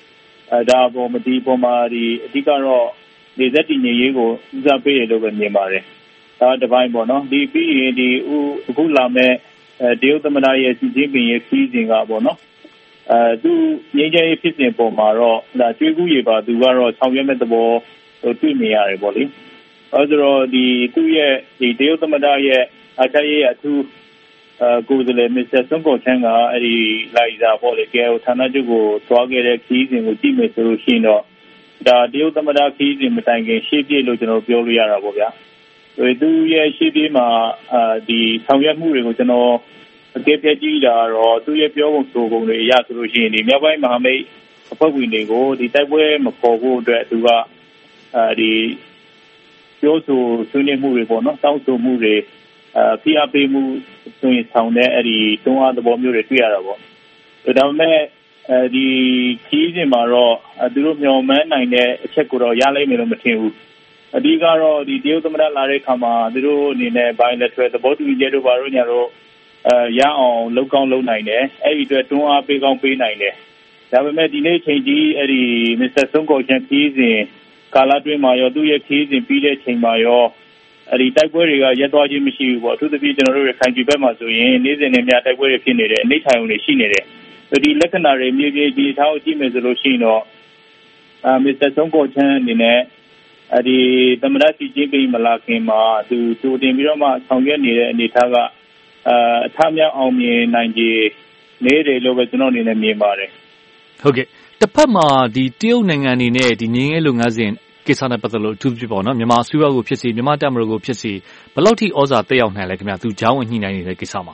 ဒါပေါ်ဒီပေါ်မှာဒီအဓိကတော့နေသက်တည်ငြိမ်ရေးကိုဦးစားပေးတယ်လို့ပဲမြင်ပါတယ်ဒါတစ်ပိုင်းပေါ့နော်ဒီပြီးရင်ဒီအခုလာမဲ့တရုတ်သမ္မတရဲ့စီဂျင်းပင်ရဲ့ခီးစဉ်ကပေါ့နော်သူငြိမ်းချမ်းရေးဖြစ်စဉ်ပေါ်မှာတော့ဒါကျွေးကူးရေပါသူကတော့ဆောင်ရွက်မဲ့သဘောတွေ့နေရတယ်ပေါ့လေအဲဆိုတော့ဒီသူ့ရဲ့ဒီတရုတ်သမ္မတရဲ့အာချရေးအထူးကိုယ်စားလှယ်မစ္စတာဆွန်ကော်ချန်ကအဲ့ဒီလိုက်စာပေါ့လေကဲဌာနချုပ်ကိုသွားခဲ့တဲ့ခီးစဉ်ကိုကြည့်မယ်ဆိုလို့ရှိရင်တော့ဒါတရုတ်သမ္မတခီးစဉ်မတိုင်ခင်ရှေ့ပြေလို့ကျွန်တော်ပြောလို့ရတာပေါ့ဗျာသူရဲ့ရှေ့ပြေမှာဒီဆောင်ရွက်မှုတွေကိုကျွန်တော်အကဲဖြတ်ကြည့်တာတော့သူရဲ့ပြောပုံဆိုပုံတွေအရဆိုလို့ရှိရင်ဒီမြောက်ပိုင်းမဟာမိတ်အဖွဲ့ဝင်တွေကိုဒီတိုက်ပွဲမပေါ်ဖို့အတွက်သူကဒီပြောဆိုဆွေးနွေးမှုတွေပေါ့နော်တောင်းဆိုမှုတွေဖိအားပေးမှုဆိုရင်ဆောင်တဲ့အဲ့ဒီတွန်းအားသဘောမျိုးတွေတွေ့ရတာပေါ့ဒါပေမဲ့ဒီခီးစဉ်မှာတော့သူတို့မျှော်မှန်းနိုင်တဲ့အချက်ကိုတော့ရလိမ့်မယ်လို့မထင်ဘူးအဓိကတော့ဒီတရုတ်သမ္မတလာတဲ့ခါမှာသူတို့အနေနဲ့ bilateral သဘောတူညီချက်တို့ဘာလို့ညာတော့ရအောင်လုပ်ကောင်းလုပ်နိုင်တယ်အဲ့ဒီအတွက်တွန်းအားပေးကောင်းပေးနိုင်တယ်ဒါပေမဲ့ဒီနေ့ချိန်ကြီးအဲ့ဒီမစ္စတာဆွန်ကော်ချန်ခီးစဉ်ကာလတွင်းမှာရောသူ့ရဲ့ခီးစဉ်ပြီးတဲ့ချိန်မှာရောအဲ့ဒီတိုက်ပွဲတွေကရပ်သွားခြင်းမရှိဘူးပေါ့အထူးသဖြင့်ကျွန်တော်တို့ရခိုင်ပြည်ဘက်မှာဆိုရင်နေ့စဉ်နဲ့များတိုက်ပွဲတွေဖြစ်နေတယ်အနေထိုင်ုံတွေရှိနေတယ်ဒီလက္ခဏာတွေမြေပြင်ဒီထားကိုကြည့်မယ်ဆိုလို့ရှိရင်တော့မစ္စတာဆွန်ကော်ချန်အနေနဲ့ဒီသမ္မတစီဂျင်းပင်မလာခင်မှာသူတူတင်ပြီးတော့မှဆောင်ရွက်နေတဲ့အနေအထားကအထမြောက်အောင်မြင်နိုင်ကြနေတယ်လို့ပဲကျွန်တော်အနေနဲ့မြင်ပါတယ်ဟုတ်ကဲ့တစ်ဖက်မှာဒီတရုတ်နိုင်ငံအနေနဲ့ဒီငြိမ်းချမ်းရေးလုပ်ငန်းစဉ်ကိစ္စနဲ့ပတ်သက်လို့အထူးဖြစ်ပေါ့နော်မြန်မာအစိုးရကိုဖြစ်စီမြန်မာတပ်မတော်ကိုဖြစ်စီဘယ်လောက်ထိဩဇာတက်ရောက်နိုင်လဲခင်ဗျာသူကြားဝင်ညှိနှိုင်းနေတဲ့ကိစ္စမှာ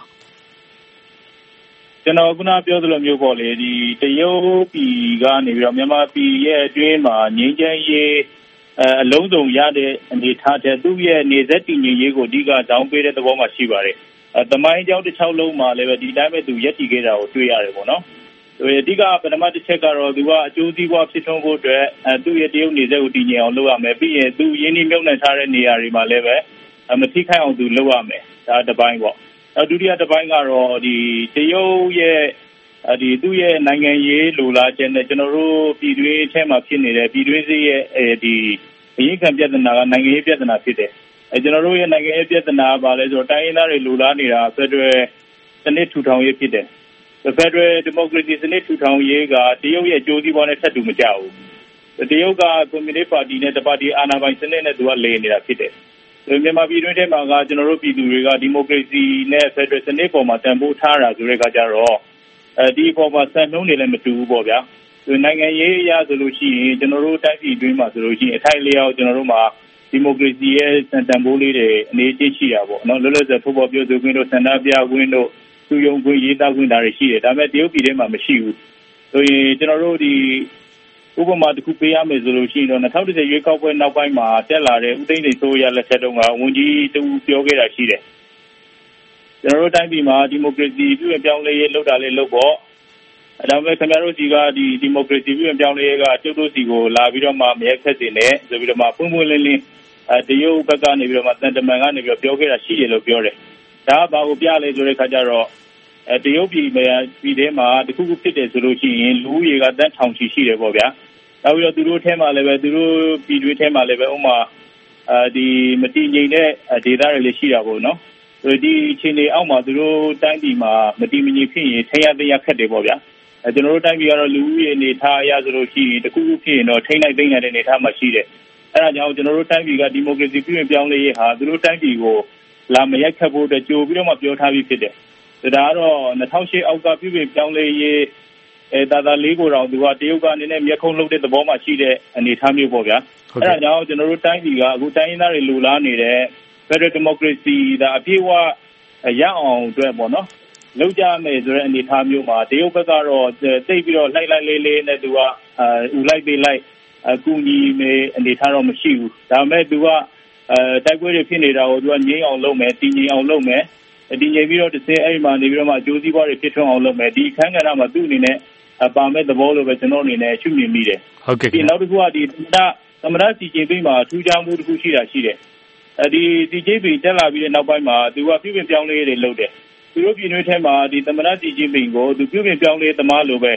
ကျွန်တော်ခုနပြောသလိုမျိုးပေါ့လေဒီတရုတ်ပြည်ကနေပြီးတော့မြန်မာပြည်ရဲ့အတွင်းမှာငြိမ်းချမ်းရေးအလုံးစုံရတဲ့အနေထားတဲ့သူ့ရဲ့နေသက်တည်ငြိမ်ရေးကိုအဓိကတောင်းပေးတဲ့သဘောမှရှိပါတယ်။သမိုင်းကြောင်းတစ်ချောင်းလုံးမှာလည်းပဲဒီတိုင်းပဲသူရက်တည်ခဲ့တာကိုတွေ့ရတယ်ပေါ့နော်။အဓိကပထမတစ်ချက်ကတော့သူကအကျိုးစီးပွားဖြစ်ထွန်းဖို့အတွက်သူ့ရဲ့တရုတ်နေသက်ကိုတည်ငြိမ်အောင်လုပ်ရမယ်။ပြီးရင်သူရင်းနှီးမြှုပ်နှံထားတဲ့နေရာတွေမှာလည်းပဲမထိခိုက်အောင်သူလုပ်ရမယ်။ဒါတစ်ပိုင်းပေါ့။နောက်ဒုတိယတစ်ပိုင်းကတော့ဒီတရုတ်ရဲ့ဒီသူ့ရဲ့နိုင်ငံရေးလိုလားချက်နဲ့ကျွန်တော်တို့ပြည်တွင်းထဲမှာဖြစ်နေတဲ့ပြည်တွင်းစစ်ရဲ့ဒီအရေးခံပြဿနာကနိုင်ငံရေးပြဿနာဖြစ်တယ်။ကျွန်တော်တို့ရဲ့နိုင်ငံရေးပြဿနာပါလဲဆိုတော့တိုင်းရင်းသားတွေလိုလားနေတာဖက်ဒရယ်စနစ်ထူထောင်ရေးဖြစ်တယ်။ဖက်ဒရယ်ဒီမိုကရေစီစနစ်ထူထောင်ရေးကတရုတ်ရဲ့အကျိုးစီးပွားနဲ့ထပ်တူမကျဘူး။တရုတ်ကကွန်မြူနစ်ပါတီနဲ့တပါတီအာဏာပိုင်စနစ်နဲ့သူကလည်နေတာဖြစ်တယ်။မြန်မာပြည်တွင်းထဲမှာကကျွန်တော်တို့ပြည်သူတွေကဒီမိုကရေစီနဲ့ဖက်ဒရယ်စနစ်ပေါ်မှာတန်ဖိုးထားတာဆိုတဲ့အခါကျတော့ဒီပေါ်မှာစံနှုန်းတွေလည်းမတူဘူးပေါ့ဗျာ။နိုင်ငံရေးအရဆိုလို့ရှိရင်ကျွန်တော်တို့တိုင်းပြည်အတွင်းမှာဆိုလို့ရှိရင်အထိုက်လျောက်ကျွန်တော်တို့မှာဒီမိုကရေစီရဲ့စံတန်ဖိုးလေးတွေအနေအချင်းရှိတာပေါ့နော်လောလောဆယ်ထုတ်ဖော်ပြောဆိုခွင့်တို့ဆန္ဒပြခွင့်တို့သူယုံခွင့်ရေးသားခွင့်တွေရှိတယ်ဒါပေမဲ့တရုတ်ပြည်ထဲမှာမရှိဘူးဆိုရင်ကျွန်တော်တို့ဒီဥပမာတစ်ခုပေးရမယ်ဆိုလို့ရှိရင်တော့2010ရွေးကောက်ပွဲနောက်ပိုင်းမှာတက်လာတဲ့ဦးသိန်းစိန်ဆိုရလက်ထက်တုန်းကဝန်ကြီးတူပြောခဲ့တာရှိတယ်ကျွန်တော်တို့တိုင်းပြည်မှာဒီမိုကရေစီပြုပြင်ပြောင်းလဲရေးလုပ်တာလေးလုပ်ပေါ့ဒါပေမဲ့ခင်ဗျားတို့စီကဒီမိုကရေစီပြုပြင်ပြောင်းလဲရေးကကျုပ်တို့စီကိုလာပြီးတော့မှမရက်ခက်စင်နဲ့ဆိုပြီးတော့မှပွင့်ပွင့်လင်းလင်းတရုတ်ဘက်ကနေပြီးတော့မှတန်တမန်ကနေပြီးတော့ပြောခဲ့တာရှိတယ်လို့ပြောတယ်ဒါကဘာကိုပြလဲဆိုတဲ့ခါကျတော့တရုတ်ပြည်ထဲမှာတခုခုဖြစ်တယ်ဆိုလို့ရှိရင်လူဦးရေကတန်းထောင်ချီရှိတယ်ပေါ့ဗျာနောက်ပြီးတော့သူတို့ထဲမှာလည်းပဲသူတို့ပြည်တွင်းထဲမှာလည်းပဲဥမာဒီမတည်ငြိမ်တဲ့ဒေသတွေလည်းရှိတာပေါ့နော်ဒီအခြေအနေအောက်မှာသူတို့တိုင်းပြည်မှာမတည်မငြိမ်ဖြစ်ရင်ထိရသိရခက်တယ်ပေါ့ဗျာကျွန်တော်တို့တိုင်းပြည်ကတော့လူဦးရေအနေထားအရဆိုလို့ရှိရင်တခုခုဖြစ်ရင်တော့ထိနိုင်သိနိုင်တဲ့အနေထားမှာရှိတယ်အဲဒါကြောင့်ကျွန်တော်တို့တိုင်းပြည်ကဒီမိုကရေစီပြုပြင်ပြောင်းလဲရေးဟာသူတို့တိုင်းပြည်ကိုလာမရိုက်ခတ်ဖို့အတွက်ကြိုပြီးတော့မှပြောထားပြီးဖြစ်တယ်ဒါကတော့2008အောက်ကပြုပြင်ပြောင်းလဲရေးတာတာလေးကိုတော့သူကတရုတ်ကအနေနဲ့မျက်ခုံးလုပ်တဲ့သဘောမှရှိတဲ့အနေအထားမျိုးပေါ့ဗျာအဲဒါကြောင့်ကျွန်တော်တို့တိုင်းပြည်ကအခုတိုင်းရင်းသားတွေလူလားနေတဲ့ဖက်ဒရယ်ဒီမိုကရေစီဒါအပြည့်အဝရအောင်အတွက်ပေါ့နော်လောက်ကြမယ်ဆိုတဲ့အနေအထားမျိုးမှာတရုတ်ဘက်ကတော့တိတ်ပြီးတော့လိုက်လေးလေးနဲ့သူကဥလိုက်ပေးလိုက်ကူညီမယ်အနေအထားတော့မရှိဘူးဒါပေမဲ့သူကတိုက်ပွဲတွေဖြစ်နေတာကိုသူကငြိမ်းအောင်လုပ်မယ်တည်ငြိမ်အောင်လုပ်မယ်တည်ငြိမ်ပြီးတော့တစ်စင်းအဲ့မှာနေပြီးတော့မှအကျိုးစီးပွားတွေဖြစ်ထွန်းအောင်လုပ်မယ်ဒီအခန်းကဏ္ဍမှာသူ့အနေနဲ့ပါမဲ့သဘောလိုပဲကျွန်တော်အနေနဲ့ရှုမြင်မိတယ်ဟုတ်ကဲ့ဒီနောက်တစ်ခုကဒီသမ္မတစီဂျင်ပင်းမှာထူးခြားမှုတစ်ခုရှိတာရှိတယ်ဒီစီဂျင်ပင်းတက်လာပြီးတဲ့နောက်ပိုင်းမှာသူကပြုပြင်ပြောင်းလဲတွေလုပ်တယ်သူတို့ပြည်တွင်းထဲမှာဒီသမ္မတစီဂျင်ပင်းကိုသူပြုပြင်ပြောင်းလဲသမားလိုပဲ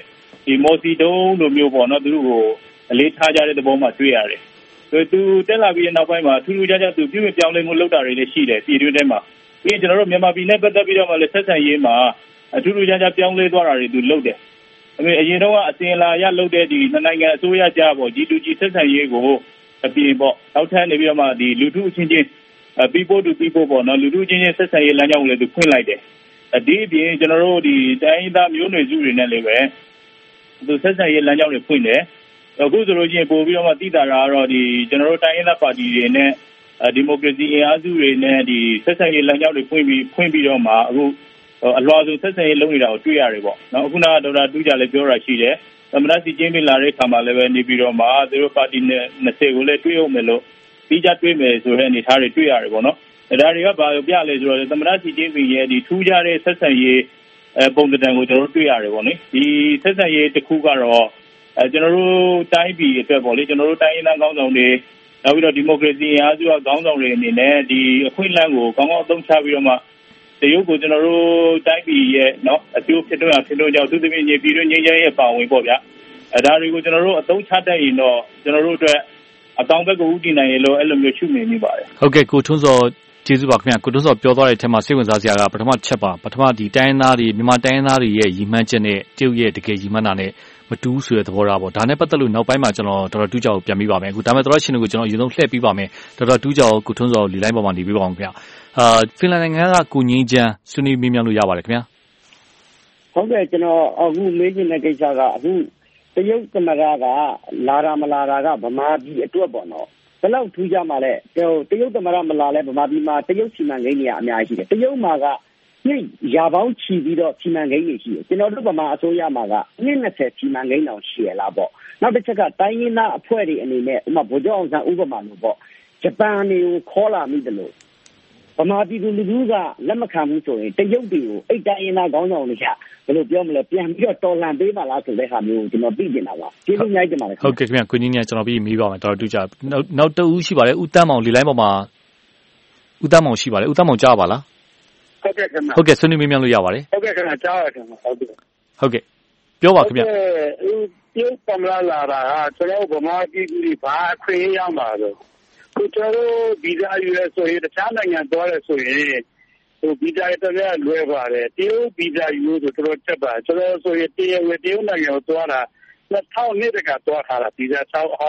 မော်စီတုံးလိုမျိုးပေါ့နော်သူတို့ကိုအလေးထားကြတဲ့သဘောမှတွေ့ရတယ်သူတက်လာပြီးတဲ့နောက်ပိုင်းမှာထူးထူးခြားခြားသူပြုပြင်ပြောင်းလဲမှုလုပ်တာတွေလည်းရှိတယ်ပြည်တွင်းထဲမှာပြီးကျွန်တော်တို့မြန်မာပြည်နဲ့ပတ်သက်ပြီးတော့မှလည်းဆက်ဆံရေးမှာထူးထူးခြားခြားပြောင်းလဲသွားတာတွေသူလုပ်တယ်အရင်တော့အစဉ်လာရလုပ်တဲ့ဒီနိုင်ငံအစိုးရကြားပေါ့ G2G ဆက်ဆံရေးကိုအပြင်ပေါ့နောက်ထပ်နေပြီးတော့မှဒီလူထုအချင်းချင်းpeople to people ပေါ့နော်လူထုချင်းချင်းဆက်ဆံရေးလမ်းကြောင်းကိုလည်းသူဖွင့်လိုက်တယ်ဒီအပြင်ကျွန်တော်တို့ဒီတိုင်းရင်းသားမျိုးနွယ်စုတွေနဲ့လည်းပဲသူဆက်ဆံရေးလမ်းကြောင်းတွေဖွင့်တယ်အခုဆိုလို့ချင်းပို့ပြီးတော့မှသိတာကတော့ဒီကျွန်တော်တို့တိုင်းရင်းသားပါတီတွေနဲ့ဒီမိုကရေစီအင်အားစုတွေနဲ့ဒီဆက်ဆံရေးလမ်းကြောင်းတွေဖွင့်ပြီးတော့မှအခုအလွှာစုဆက်ဆံရေးလုပ်နေတာကိုတွေ့ရတယ်ပေါ့နော်အခုနကဒေါက်တာတူးကြလည်းပြောတာရှိတယ်သမ္မတစီချင်းပင်လာတဲ့ခါမှာလည်းပဲနေပြီးတော့မှသူတို့ပါတီနဲ့20ကိုလည်းတွေ့အောင်မယ်လို့ပြီးကြတွေ့မယ်ဆိုတဲ့အနေအထားတွေတွေ့ရတယ်ပေါ့နော်ဒါတွေကဘာပြလဲဆိုတော့သမ္မတစီချင်းပင်ရဲ့ဒီထူးခြားတဲ့ဆက်ဆံရေးပုံစံကိုကျွန်တော်တို့တွေ့ရတယ်ပေါ့နိဒီဆက်ဆံရေးတစ်ခုကတော့ကျွန်တော်တို့တိုင်းပြည်အတွက်ပေါ့လေကျွန်တော်တို့တိုင်းရင်းသားခေါင်းဆောင်တွေနောက်ပြီးတော့ဒီမိုကရေစီအားစုခေါင်းဆောင်တွေအနေနဲ့ဒီအခွင့်အလမ်းကိုကောင်းကောင်းအသုံးချပြီးတော့မှတရုတ်ကိုကျွန်တော်တို့တိုင်းပြည်ရဲ့နော်အကျိုးဖြစ်တော့ကြောင့်သူသမီးညီပြည်တွင်းငြိမ်းချမ်းရေးအပါဝင်ပေါ့ဗျာဒါတွေကိုကျွန်တော်တို့အသုံးချတတ်ရင်တော့ကျွန်တော်တို့အတွက်အကောင်းဘက်ကိုဦးတည်နိုင်ရလို့အဲ့လိုမျိုးရှုမြင်မိပါတယ်ဟုတ်ကဲ့ကိုထွန်းစောကျေးဇူးပါခင်ဗျာကိုထွန်းစောပြောသွားတဲ့အထက်မှာစိတ်ဝင်စားစရာကပထမချက်ပါပထမဒီတိုင်းရင်းသားတွေမြန်မာတိုင်းရင်းသားတွေရဲ့ရည်မှန်းချက်နဲ့တရုတ်ရဲ့တကယ်ရည်မှန်းတာနဲ့မတူးဆိုတဲ့သဘောထားပေါ့ဒါနဲ့ပတ်သက်လို့နောက်ပိုင်းမှာကျွန်တော်တော်တော်တူးကြောက်ပြန်ပြီးပါမယ်အခုဒါမဲ့တော်တော်ရှင်တွေကိုကျွန်တော်အရင်ဆုံးလှည့်ပြီးပါမယ်တော်တော်တူးကြောက်ကိုထွန်းစောလီလိုင်းပေါ်မှာနေပြီးပါအောင်ခင်ဗျာဖင်လန်နိုင်ငံကကိုငင်းချမ်းဆွေးနွေးမေးမြန်းလို့ရပါတယ်ခင်ဗျာဟုတ်ကဲ့ကျွန်တော်အခုမေးချင်တဲ့ကိစ္စကအခုတရုတ်သမ္မတကလာတာမလာတာကဗမာပြည်အတွက်ပေါ့နော်ဘယ်လောက်ထူးခြားမှလဲတရုတ်သမ္မတမလာလဲဗမာပြည်မှာတရုတ်စီမံကိန်းတွေအများကြီးရှိတယ်တရုတ်မှာကနှစ်ရာပေါင်းချီပြီးတော့စီမံကိန်းတွေရှိတယ်ကျွန်တော်တို့ဗမာအစိုးရမှာကနှစ်20စီမံကိန်းတောင်ရှိရလားပေါ့နောက်တစ်ချက်ကတိုင်းရင်းသားအဖွဲ့တွေအနေနဲ့ဥပမာဗိုလ်ချုပ်အောင်ဆန်းဥပမာလို့ပေါ့ဂျပန်တွေကိုခေါ်လာမိတယ်လို့ဗမာပြည်သူလူထုကလက်မခံဘူးဆိုရင်တရုတ်တွေကိုအိတ်တိုင်းရင်းသားခေါင်းဆောင်တွေကဘယ်လိုပြောမလဲပြန်ပြီးတော့တော်လှန်ပေးပါလားဆိုတဲ့ဟာမျိုးကျွန်တော်သိနေတာပါကျေးဇူးများတင်ပါတယ်ဟုတ်ကဲ့ခင်ဗျကိုကြီးညကျွန်တော်ပြီးမေးပါမယ်တော်တော်တူကြနောက်တဦးရှိပါတယ်ဦးတန်းမောင်လီလိုင်းပေါ်မှာဦးတန်းမောင်ရှိပါတယ်ဦးတန်းမောင်ကြားပါလားဟုတ်ကဲ့ခင်ဗျဟုတ်ကဲ့ဆွေးနွေးမေးမြန်းလို့ရပါတယ်ဟုတ်ကဲ့ခင်ဗျကြားရတယ်ခင်ဗျဟုတ်ကဲ့ပြောပါခင်ဗျတရုတ်သမ္မတလာတာကကျွန်တော်ဗမာပြည်သူတွေဘာအခွင့်အရေးရမှာလို့ကိုကျွန်တော်ဗီဇာယူရဆိုရင်တခြားနိုင်ငံသွားရဆိုရင်ဗီဇာရတဲ့လွယ်ပါတယ်တရုတ်ဗီဇာယူဆိုတော့တက်ပါကျွန်တော်ဆိုရင်တရုတ်နိုင်ငံကိုသွားတာ2000နှစ်တကသွားထားတာဗီဇာ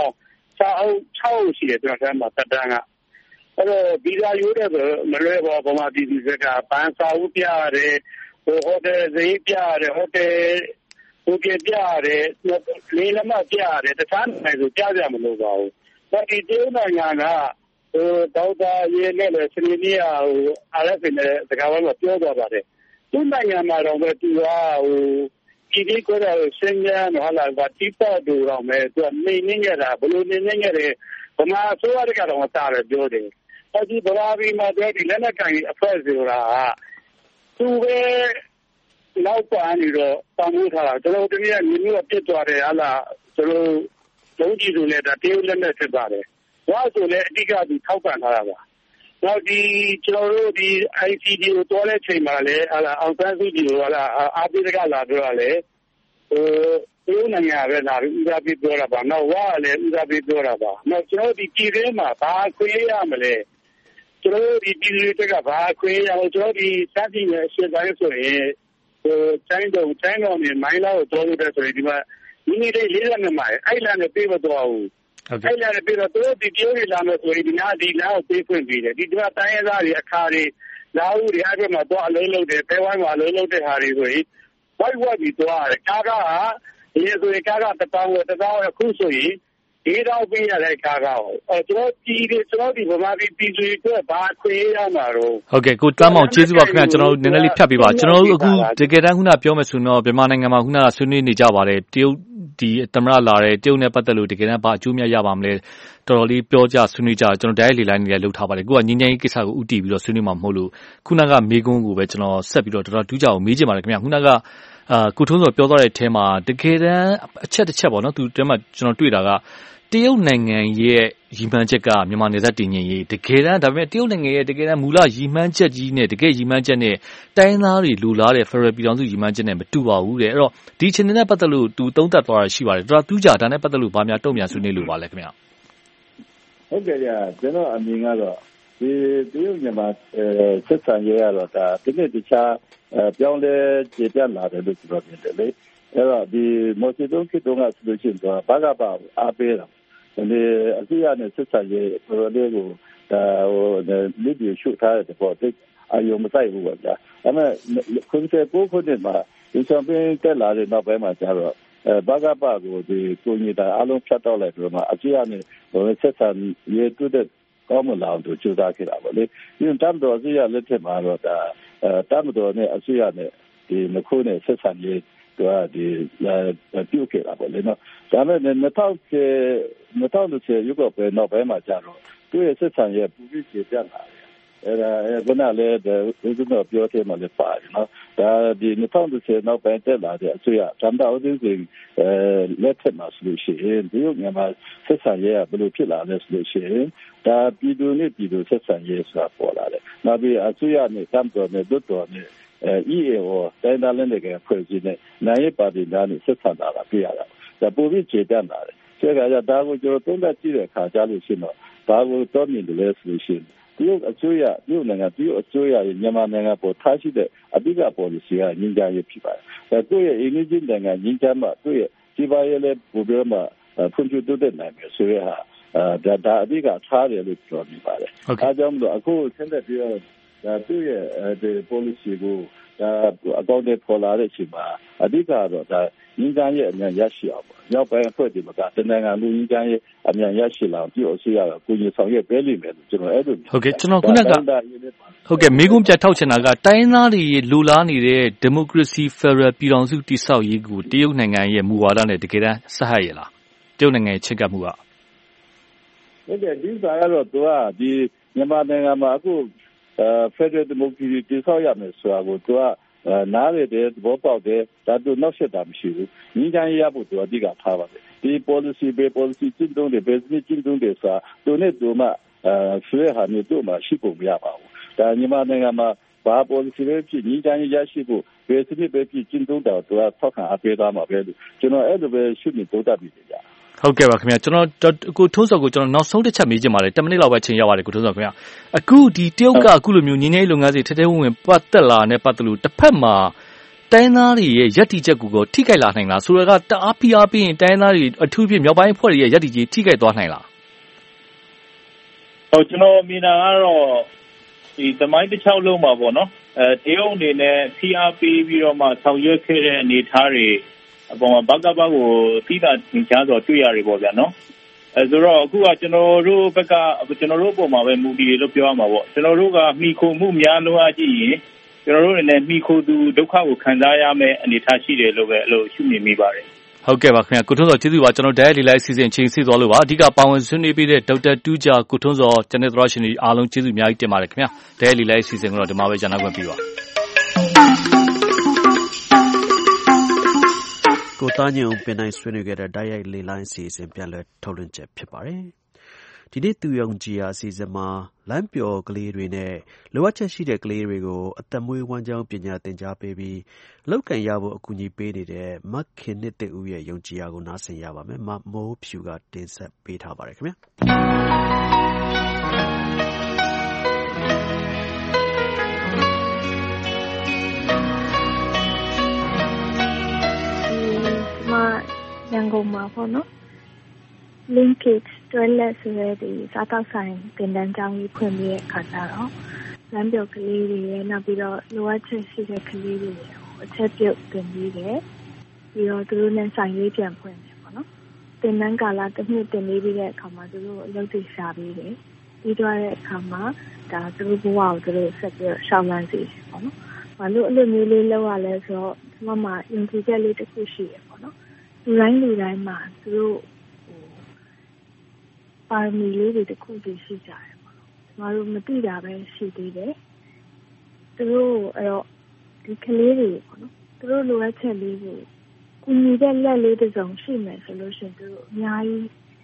6ရှိတယ်ကျွန်တော်ကမှတက်တန်းကအဲ့တော့ဗီဇာယူတဲ့မလွယ်ပါဗမာပြည်သူကပန်းစာအုပ်ပြရတယ်ဟိုတယ်ဈေးပြရတယ်ဟိုတယ်ပြရတယ်လေလမပြရတယ်တခြားနိုင်ငံဆိုပြကြမလို့ပါဘူးဒါဒီတရုတ်နိုင်ငံကဒေါက်တာရေနဲ့လည်းစနေနေ့ကRFA နဲ့စကားဝိုင်းမှာပြောသွားပါတယ်သူ့နိုင်ငံမှာတော့ပဲသူကပြည်ဒီကိုတော့စင်ကြမ်းဟာလာကတိပတ်တူတော့မယ်သူကနေနေရတာဘလို့နေနေရတယ်ဗမာဆိုရတဲ့ကတော့တာတယ်ပြောတယ်အဲဒီဗမာပြည်မှာဒီလက်နက်ကိုင်အဖွဲ့ဆိုတာသူပဲနောက်ပန်းနေတော့တောင်းထားတာကျွန်တော်တို့တည်းကညီမျိုးပြစ်သွားတယ်ဟာလာကျွန်တော်လုံးကြီးတွေနဲ့တရုတ်လက်နက်ဖြစ်ပါတယ်။ဘာဆိုလဲအဓိကသူထောက်ပံ့ထားတာပါ။နောက်ဒီကျွန်တော်တို့ဒီ ICD ကိုတွားတဲ့ချိန်မှာလည်းအောင်ဆန်းစုကြည်ကအာပိတကလာပြောတာလေတရုတ်နိုင်ငံပဲလာပြီးဥစားပြီးပြောတာပါ။နောက်ဝါလည်းဥစားပြီးပြောတာပါ။နောက်ကျွန်တော်ဒီပြည်ထဲမှာဘာခွင့်ရမလဲ။ကျွန်တော်ဒီပြည်တွေကဘာခွင့်ရအောင်ကျွန်တော်ဒီစသည်နဲ့အရှင်းတိုင်းဆိုရင်တိုင်းတော်နဲ့မိုင်းလာကိုတော်လို့တဲ့ဆိုရင်ဒီမှာမိနစ်40မိုင်အဲ့လာနဲ့ပြေးမသွားဘူးအဲ့လာနဲ့ပြေးတော့သူဒီပြောနေလာမယ်ဆိုရင်ဒီနားကိုပြေးခွင့်ပေးတယ်ဒီကတိုင်းရသားတွေအခါတွေလာဦးတွေအဲ့ဘက်မှာတော့အလုံးလုံးတယ်ဖဲဝိုင်းမှာအလုံးလုံးတဲ့ဟာတွေဆိုရင်ဝိုက်ပြီးသွားတယ်ကားကဒီဆိုရင်ကားက1000အခုဆိုရင်4000ပေးရတဲ့ကားကကျွန်တော်ဒီဗမာပြည်သူတွေဘာခွင့်ရမှာတော့ဟုတ်ကဲ့ကိုတမ်းမောင်ကျေးဇူးပါခင်ဗျာကျွန်တော်တို့နည်းနည်းလေးဖြတ်ပေးပါကျွန်တော်တို့အခုတကယ်တမ်းခုနပြောမယ်ဆိုတော့မြန်မာနိုင်ငံမှာခုနကဆွေးနွေးနေကြပါတယ်တရုတ်ဒီသမ္မတလာတယ်တရုတ်နဲ့ပတ်သက်လို့တကယ်တမ်းဘာအကျိုးများရပါမလဲတော်တော်လေးပြောကြဆွေးနွေးကြကျွန်တော် direct လေလိုင်းနေလည်းလုပ်ထားပါတယ်ကိုကငင်းငင်းကိစ္စကိုဥတည်ပြီးတော့ဆွေးနွေးမှာမဟုတ်လို့ခုနကမေးခွန်းကိုပဲကျွန်တော်ဆက်ပြီးတော့တော်တော်တူးကြအောင်မေးချင်ပါတယ်ခင်ဗျာခုနကကိုထုံးစောပြောသွားတဲ့အထဲမှာတကယ်တမ်းအချက်တစ်ချက်ပေါ့နော်သူတဲမှာကျွန်တော်တွေ့တာကတရုတ်နိုင်ငံရဲ့ရည်မှန်းချက်ကမြန်မာနယ်စပ်တည်ငြိမ်ရေးတကယ်တမ်းဒါပေမဲ့တရုတ်နိုင်ငံရဲ့တကယ်တမ်းမူလရည်မှန်းချက်ကြီးနဲ့တကယ်ရည်မှန်းချက်နဲ့တိုင်းသားတွေလူလားတဲ့ Federal ပြည်ထောင်စုရည်မှန်းချက်နဲ့မတူပါဘူးတဲ့အဲ့တော့ဒီအခြေအနေနဲ့ပတ်သက်လို့သူသုံးသပ်သွားတာရှိပါတယ်တော်တော်သူကြဒါနဲ့ပတ်သက်လို့ဗာများတုံ့ပြန်ဆွေးနွေးလို့ပါလဲခင်ဗျာဟုတ်ကဲ့ကြာကျွန်တော်အမြင်ကတော့ဒီတရုတ်မြန်မာဆက်ဆံရေးကတော့ဒါဒီနေ့တခြားပြောင်းလဲကျေပြတ်လာတယ်လို့ပြောပြတယ်လေအဲ့တော့ဒီမော်စီတုံးခေတ်တုန်းကဆိုလို့ရှိရင်တော့ဘာကပါအားပေးတာဒီအစီအနဲ့ဆက်ဆံရေးတော်တော်လေးကိုလိပ်ရှုထားတဲ့ပေါ်တိတ်အယုံမဆိုင်ဘူးဗျာအဲ့မဲ့ခုနှစ်မှာဒီဆောင်ပင်းတက်လာတဲ့နောက်ပိုင်းမှာကျတော့ဘာကပါကိုဒီကိုညီတာအလုံးဖြတ်တော့လိုက်ပြီးတော့မှအစီအနဲ့ဆက်ဆံရေးတွေ့တဲ့ကောင်းမလာလို့ကြိုးစားခဲ့တာပေါ့လေဒီတမ်တော်အစီအလက်ထက်မှာတော့ဒါတမ်တော်နဲ့အစီအနဲ့ဒီမခိုးနဲ့ဆက်ဆံရေးတော့ဒီပြုတ်ခဲ့တာပေါ့လေနော်ဒါပေမဲ့2020ရုပ်ကပဲနောက်ပိုင်းမှာကျတော့သူ့ရဲ့ဆက်ဆံရေးပူပြီးကျေပြတ်လာတယ်အဲ့ဒါကလည်းဒီလိုပြောတယ်မှလည်းပါတယ်နော်ဒါဒီ2020နောက်ပိုင်းတက်လာတဲ့အစိုးရတမ်တော်အစီအလက်ထက်မှာဆိုလို့ရှိရင်ဒီရုပ်မြန်မာဆက်ဆံရေးကဘယ်လိုဖြစ်လာလဲဆိုလို့ရှိရင်ဒါပြည်သူနဲ့ပြည်သူဆက်ဆံရေးဆိုတာပေါ်လာတယ်နောက်ပြီးအစိုးရနဲ့တမ်တော်နဲ့ဒုတော်နဲ့EAO တိုင်းသားလက်နက်ကိုင်အဖွဲ့အစည်းနဲ့နိုင်ရေးပါတီသားနဲ့ဆက်ဆံတာတွေ့ရတာဒါပိုပြီးကျေပြတ်လာတယ်ဆိုတော့ဒါကိုကျွန်တော်သုံးသပ်ကြည့်တဲ့အခါကျလို့ရှိရင်တော့ဘာကိုတောင်းမြင်တယ်လဲဆိုလို့ရှိရင်တရုတ်အစိုးရတရုတ်နိုင်ငံတရုတ်အစိုးရရဲ့မြန်မာနိုင်ငံပေါ်ထားရှိတဲ့အဓိက policy ကငြင်းကြရေးဖြစ်ပါတယ်ဒါသူ့ရဲ့ energy နိုင်ငံငြင်းကြမှာသူ့ရဲ့စီးပွားရေးလည်းပိုပြီးမှဖွံ့ဖြိုးတိုးတက်နိုင်မယ်ဆိုရဟာဒါအဓိကထားတယ်လို့ပြောနေပါတယ်အဲကြောင့်မလို့အခုဆက်လက်ပြီးတော့သူ့ရဲ့ဒီ policy ကိုအကောင့်တွေပေါ်လာတဲ့အချိန်မှာအဓိကတော့ဒါငင်းကြမ်းရဲ့အမြန်ရရှိအောင်ပေါ့။ရောက်ပိုင်းအဖွဲ့ဒီမှာကတနိုင်ငံလူငင်းကြမ်းရဲ့အမြန်ရရှိလာပြီးအစိုးရကကိုကြီးဆောင်ရွက်ပေးလိမ့်မယ်လို့ကျွန်တော်အဲ့လိုဟုတ်ကဲ့ကျွန်တော်ခုနကဟုတ်ကဲ့မိကုံးပြထောက်ချင်တာကတိုင်းသားတွေလူလားနေတဲ့ဒီမိုကရေစီဖက်ဒရယ်ပြည်ထောင်စုတည်ဆောက်ရေးကိုတရုတ်နိုင်ငံရဲ့မူဝါဒနဲ့တကယ်တမ်းဆက်ဟပ်ရလားတရုတ်နိုင်ငံရဲ့ချက်ကပ်မှုကဟုတ်ကဲ့ဒီစားရတော့သူကဒီမြန်မာနိုင်ငံမှာအခုFederal Democracy တည်ဆောက်ရမယ်ဆိုတာကိုသူကနားရတဲ့သဘောပေါက်တယ်ဒါသူနောက်ဆက်တာမရှိဘူးငင်းချမ်းရဖို့သူအဓိကထားပါတယ်ဒီ policy ကျင့်သုံးတယ် business ကျင့်သုံးတယ်ဆိုတာသူနဲ့သူမှဆွေးဟာမျိုးသူ့မှာရှိပုံမရပါဘူးဒါမြန်မာနိုင်ငံမှာဘာ policy ပဲဖြစ်ငင်းချမ်းရရှိဖို့ business ပဲဖြစ်ကျင့်သုံးတာသူကထောက်ခံအားပေးသွားမှာပဲလို့ကျွန်တော်အဲ့လိုပဲရှုမြင်သုံးသပ်ပြီးကြဟုတ်ကဲ့ပါခင်ဗျာကျွန်တော်ကိုထုံးစော်ကိုကျွန်တော်နောက်ဆုံးတစ်ချက်မေးချင်ပါတယ်10မိနစ်လောက်ပဲချိန်ရပါတယ်ကိုထုံးစော်ခင်ဗျာအခုဒီတရုတ်ကအခုလိုမျိုးငင်းငယ်လုပ်ငန်းတွေထဲထဲဝင်ပတ်သက်လာနဲ့ပတ်သက်လို့တစ်ဖက်မှာတိုင်းသားတွေရဲ့ယက်တီချက်ကိုထိခိုက်လာနိုင်လားဆိုတော့ကတအားဖိအားပေးရင်တိုင်းသားတွေအထူးဖြင့်မြောက်ပိုင်းအဖွဲ့တွေရဲ့ယက်တီကြီးထိခိုက်သွားနိုင်လားဟုတ်ကျွန်တော်မြင်တာကတော့ဒီသမိုင်းတစ်ချောင်းလုံးမှာပေါ့နော်တရုတ်အနေနဲ့ဖိအားပေးပြီးတော့မှဆောင်ရွက်ခဲ့တဲ့အနေအထားတွေအပေါ်မှာဘကဘကိုသီးတာသင်ကြားဆိုတွေ့ရတယ်ပေါ့ဗျာနော်ဆိုတော့အခုကကျွန်တော်တို့ဘက်ကကျွန်တော်တို့ပုံမှာပဲမူတည်လို့ပြောရမှာပေါ့ကျွန်တော်တို့ကမိခိုမှုများလို့အကြည့်ရင်ကျွန်တော်တို့လည်းမိခိုသူဒုက္ခကိုခံစားရမယ့်အနေအထားရှိတယ်လို့ပဲအဲ့လိုရှုမြင်မိပါတယ်ဟုတ်ကဲ့ပါခင်ဗျာကိုထွန်းစောကျေးဇူးပါကျွန်တော်တရားလီလိုက်စီစဉ်ချိန်ဆသွားလို့ပါအဓိကပါဝင်ဆွေးနွေးပေးတဲ့ဒေါက်တာတူးဂျာကိုထွန်းစောကျန်တဲ့သရရှင်တွေအားလုံးကျေးဇူးအများကြီးတင်ပါတယ်ခင်ဗျာတရားလီလိုက်စီစဉ်ကတော့ဒီမှာပဲကျွန်တော်ခွင့်ပြုပါကိုသားညုံပင်တိုင်းဆွေးနွေးခဲ့တဲ့တိုက်ရိုက်လေလိုင်းစီစဉ်ပြန်လည်ထုတ်လွှင့်ချက်ဖြစ်ပါတယ်။ဒီနေ့သူယုံကြည်ရာစီစဉ်မှာလမ်းပျော်ကလေးတွေနဲ့လိုအပ်ချက်ရှိတဲ့ကလေးတွေကိုအသက်မွေးဝမ်းကြောင်းပညာသင်ကြားပေးပြီးအလုပ်ကန်ရဖို့အကူအညီပေးနေတဲ့မခင်နှစ်တဦးရဲ့ယုံကြည်ရာကိုနားဆင်ရပါမယ်။မမိုးဖြူကတင်ဆက်ပေးထားပါတယ်ခင်ဗျာ။ရန်ကုန်မှာပေါ့နော် linkage toilet ဆိုတဲ့ဒီစားတောက်ဆိုင်တင်တန်းကျောင်းကြီးဖွင့်ပြီးတဲ့အခါကျတော့လမ်းပြောကလေးတွေရဲ့နောက်ပြီးတော့လိုအပ်ချက်ရှိတဲ့ကလေးတွေအချက်ပြုတ်တင်ပြီးတယ်ပြီးတော့သူတို့နဲ့ဆိုင်ရေးပြန်ဖွင့်တယ်ပေါ့နော်တင်တန်းကာလတစ်နှစ်တင်ပြီးတဲ့အခါမှာသူတို့အလုပ်တွေရှာပြီးတယ်ပြီးတော့တဲ့အခါမှာဒါသူတို့ဘဝကိုသူတို့ဆက်ပြီးရှောင်းလန်းစီတယ်ပေါ့နော်ဘာလို့အဲ့လိုမျိုးလေးလောက်ရလဲဆိုတော့ဒီမှာယုံကြည်ချက်လေးတစ်ခုရှိရပေါ့နော်လူတိုင်းမှာသူတို့ပါရမီလေးတွေတစ်ခုတည်းရှိကြတယ်ပေါ့နော်။ကျမတို့မသိတာပဲရှိသေးတယ်။သူတို့အဲ့တော့ဒီကလေးတွေပေါ့နော်။သူတို့လိုအပ်ချက်လေးကိုကူညီတဲ့လက်လေးတစ်စုံရှိမယ်ဆိုလို့ရှိရင်သူတို့အများကြီး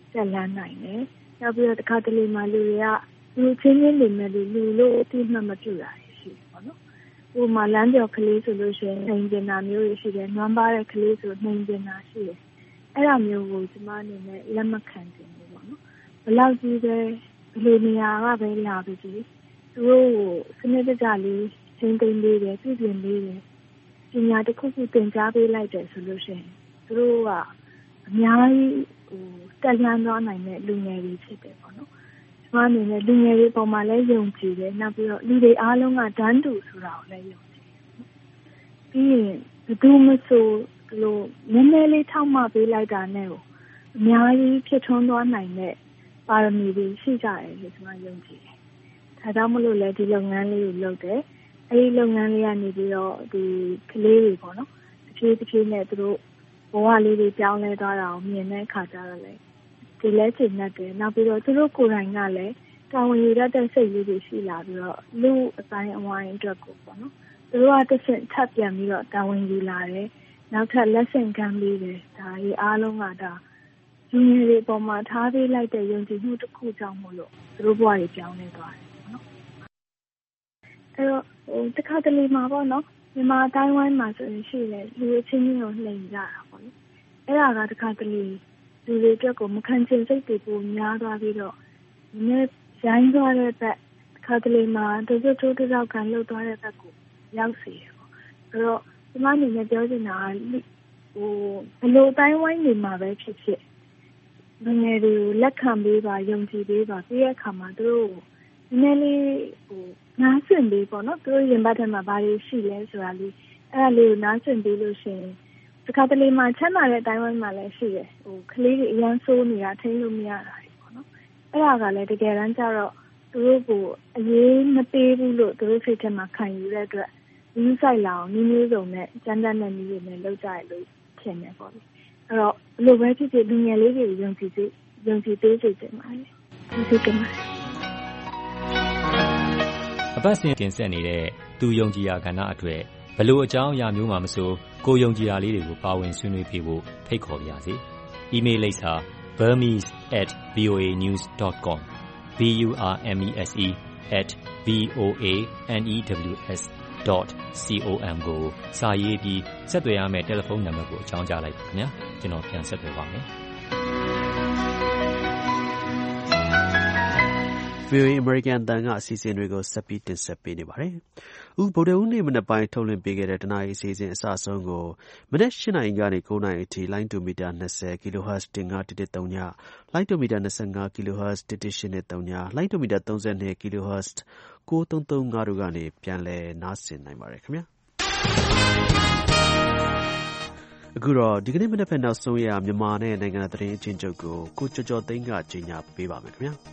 တက်လှမ်းနိုင်တယ်နောက်ပြီးတော့တစ်ခါတလေမှာလူတွေကလူချင်းချင်းတွေနဲ့လူလို့အတိအမှတ်မပြုတာရှိတယ်ပေါ့နော်ဟိုမှာလမ်းကျော်ကလေးဆိုလို့ရှိရင်နှိမ်ကျင်တာမျိုးတွေရှိတယ်နွမ်းပါတဲ့ကလေးဆိုနှိမ်ကျင်တာရှိတယ်အဲ့ဒါမျိုးကိုကျမအနေနဲ့လက်မခံချင်ဘူးပေါ့နော်ဘယ်လောက်ကြီးပဲဘယ်လိုနေရာကပဲလာပြီသူတို့ကိုစနစ်တကျလေးချင်းသိမ်းလေးတယ်ပြည်ပြင်လေးတယ်ပညာတစ်ခုခုသင်ကြားပေးလိုက်တယ်ဆိုလို့ရှိရင်သူတို့ကအများကြီးတက်လှမ်းသွားနိုင်တဲ့လူငယ်တွေဖြစ်တယ်ပေါ့နော်ကျမအနေနဲ့လူငယ်တွေပေါ်မှာလည်းယုံကြည်တယ်နောက်ပြီးတော့လူတွေအားလုံးကတန်းတူဆိုတာကိုလည်းယုံကြည်တယ်ပြီးရင်ဘယ်သူမှဆိုလို့နည်းနည်းလေးထောက်မှပေးလိုက်တာနဲ့ကိုအများကြီးဖြစ်ထွန်းသွားနိုင်တဲ့ပါရမီတွေရှိကြတယ်လို့ကျမယုံကြည်တယ်ဒါကြောင့်မလို့လည်းဒီလုပ်ငန်းလေးကိုလုပ်တယ်အဲဒီလုပ်ငန်းလေးကနေပြီးတော့ဒီကလေးတွေပေါ့နော်တစ်ဖြည်းနဲ့သူတို့ဘဝလေးတွေပြောင်းလဲသွားတာကိုမြင်တဲ့အခါကျတော့လေဒီလဲချိန်နဲ့တယ်နောက်ပြီးတော့သူတို့ကိုယ်တိုင်ကလည်းတာဝန်ယူတတ်တဲ့စိတ်လေးတွေရှိလာပြီးတော့လူအတိုင်းအဝိုင်းအတွက်ကိုပေါ့နော်သူတို့ကတစ်ဆင့်ထပ်ပြန်ပြီးတော့တာဝန်ယူလာတယ်နောက်ထပ်လက်ဆင့်ကမ်းပေးတယ်ဒါကြီးအားလုံးကဒါလူငယ်တွေပေါ်မှာထားပေးလိုက်တဲ့ယုံကြည်မှုတစ်ခုကြောင့်မို့လို့သူတို့ဘဝတွေပြောင်းလဲသွားတယ်ပေါ့နော်အဲ့တော့တစ်ခါတလေမှာပေါ့နော်မြန်မာတိုင်းဝိုင်းမှာဆိုရင်ရှိတယ်လူအချင်းချင်းကိုနှိမ်ကြတာပေါ့နော်အဲ့ဒါကတစ်ခါတလေလူတွေအတွက်ကိုမခံချင်စိတ်တွေပိုများသွားပြီးတော့နည်းရိုင်းသွားတဲ့ဘက်တစ်ခါတလေမှာတချို့တောက်ကန်လှုပ်သွားတဲ့ဘက်ကိုရောက်စေတယ်ပေါ့အဲ့တော့ဒီမှာနေနဲ့ပြောချင်တာကဘယ်လိုတိုင်းဝိုင်းနေမှာပဲဖြစ်ဖြစ်လူငယ်တွေကိုလက်ခံပေးပါယုံကြည်ပေးပါပြီးတဲ့အခါမှာသူတို့နည်းနည်းလေးနားဆွင့်ပေးပေါ့နော်သူတို့ရင်ဘတ်ထဲမှာဘာတွေရှိလဲဆိုတာလေးအဲ့ဒါလေးကိုနားဆွင့်ပေးလို့ရှိရင်ဒီခါတလေမှာချမ်းသာတဲ့အတိုင်းဝိုင်းမှာလည်းရှိတယ်ကလေးတွေအရန်ဆိုးနေတာထိန်းလို့မရတာပေါ့နော်အဲ့ဒါကလည်းတကယ်တမ်းကျတော့သူတို့ကိုအရေးမပေးဘူးလို့သူတို့စိတ်ထဲမှာခံယူတဲ့အတွက်ဒီဆိုင်လာအောင်မျိုးစုံနဲ့စမ်းသပ်တဲ့နည်းတွေနဲ့လုပ်ကြရလို့ထင်တယ်ပေါ့လေအဲ့တော့ဘယ်လိုပဲဖြစ်ဖြစ်လူငယ်လေးတွေယုံကြည်ပေးစေချင်ပါတယ်ကျေးဇူးတင်ပါတယ်အပတ်စဉ်တင်ဆက်နေတဲ့သူယုံကြည်ရာကဏ္ဍအတွက်ဘလို့အကြောင်းအရာမျိုးမှမဆိုကိုယုံကြည်ရာလေးတွေကိုပါဝင်ဆွေးနွေးပေးဖို့ဖိတ်ခေါ်ပါရစေ။ email လိပ်စာ burmese@voanews.com burmese@voanews.com ကိုစာရေးပြီးဆက်သွယ်ရမယ့်တယ်လီဖုန်းနံပါတ်ကိုအကြောင်းကြားလိုက်ပါခင်ဗျာ။ကျွန်တော်ပြန်ဆက်သွယ်ပါမယ်။ VOA American အသံကအစီအစဉ်တွေကိုဆက်ပြီးတင်ဆက်ပေးနေပါတယ်။ဗုဒ္ဓဟူးနေ့မနက်ပိုင်းထုတ်လွှင့်ပေးခဲ့တဲ့တနားရီအစီအစဉ်အစအဆုံးကိုမနက်၈ နာရီကနေ 9 နာရီအထိလိုင်းတူမီတာ 20 kHz 15113ညလိုင်းတူမီတာ 25 kHz 11830ညလိုင်းတူမီတာ 32 kHz 9335တို့ကနေပြန်လည်နားဆင်နိုင်ပါတယ်ခင်ဗျာ။အခုတော့ဒီကနေ့မနက်ဖက်နောက်ဆုံးရမြန်မာနဲ့နိုင်ငံသတင်းအချင်းချုပ်ကိုကျော်သိန်းကကြီးညာပေးပါမယ်ခင်ဗျာ။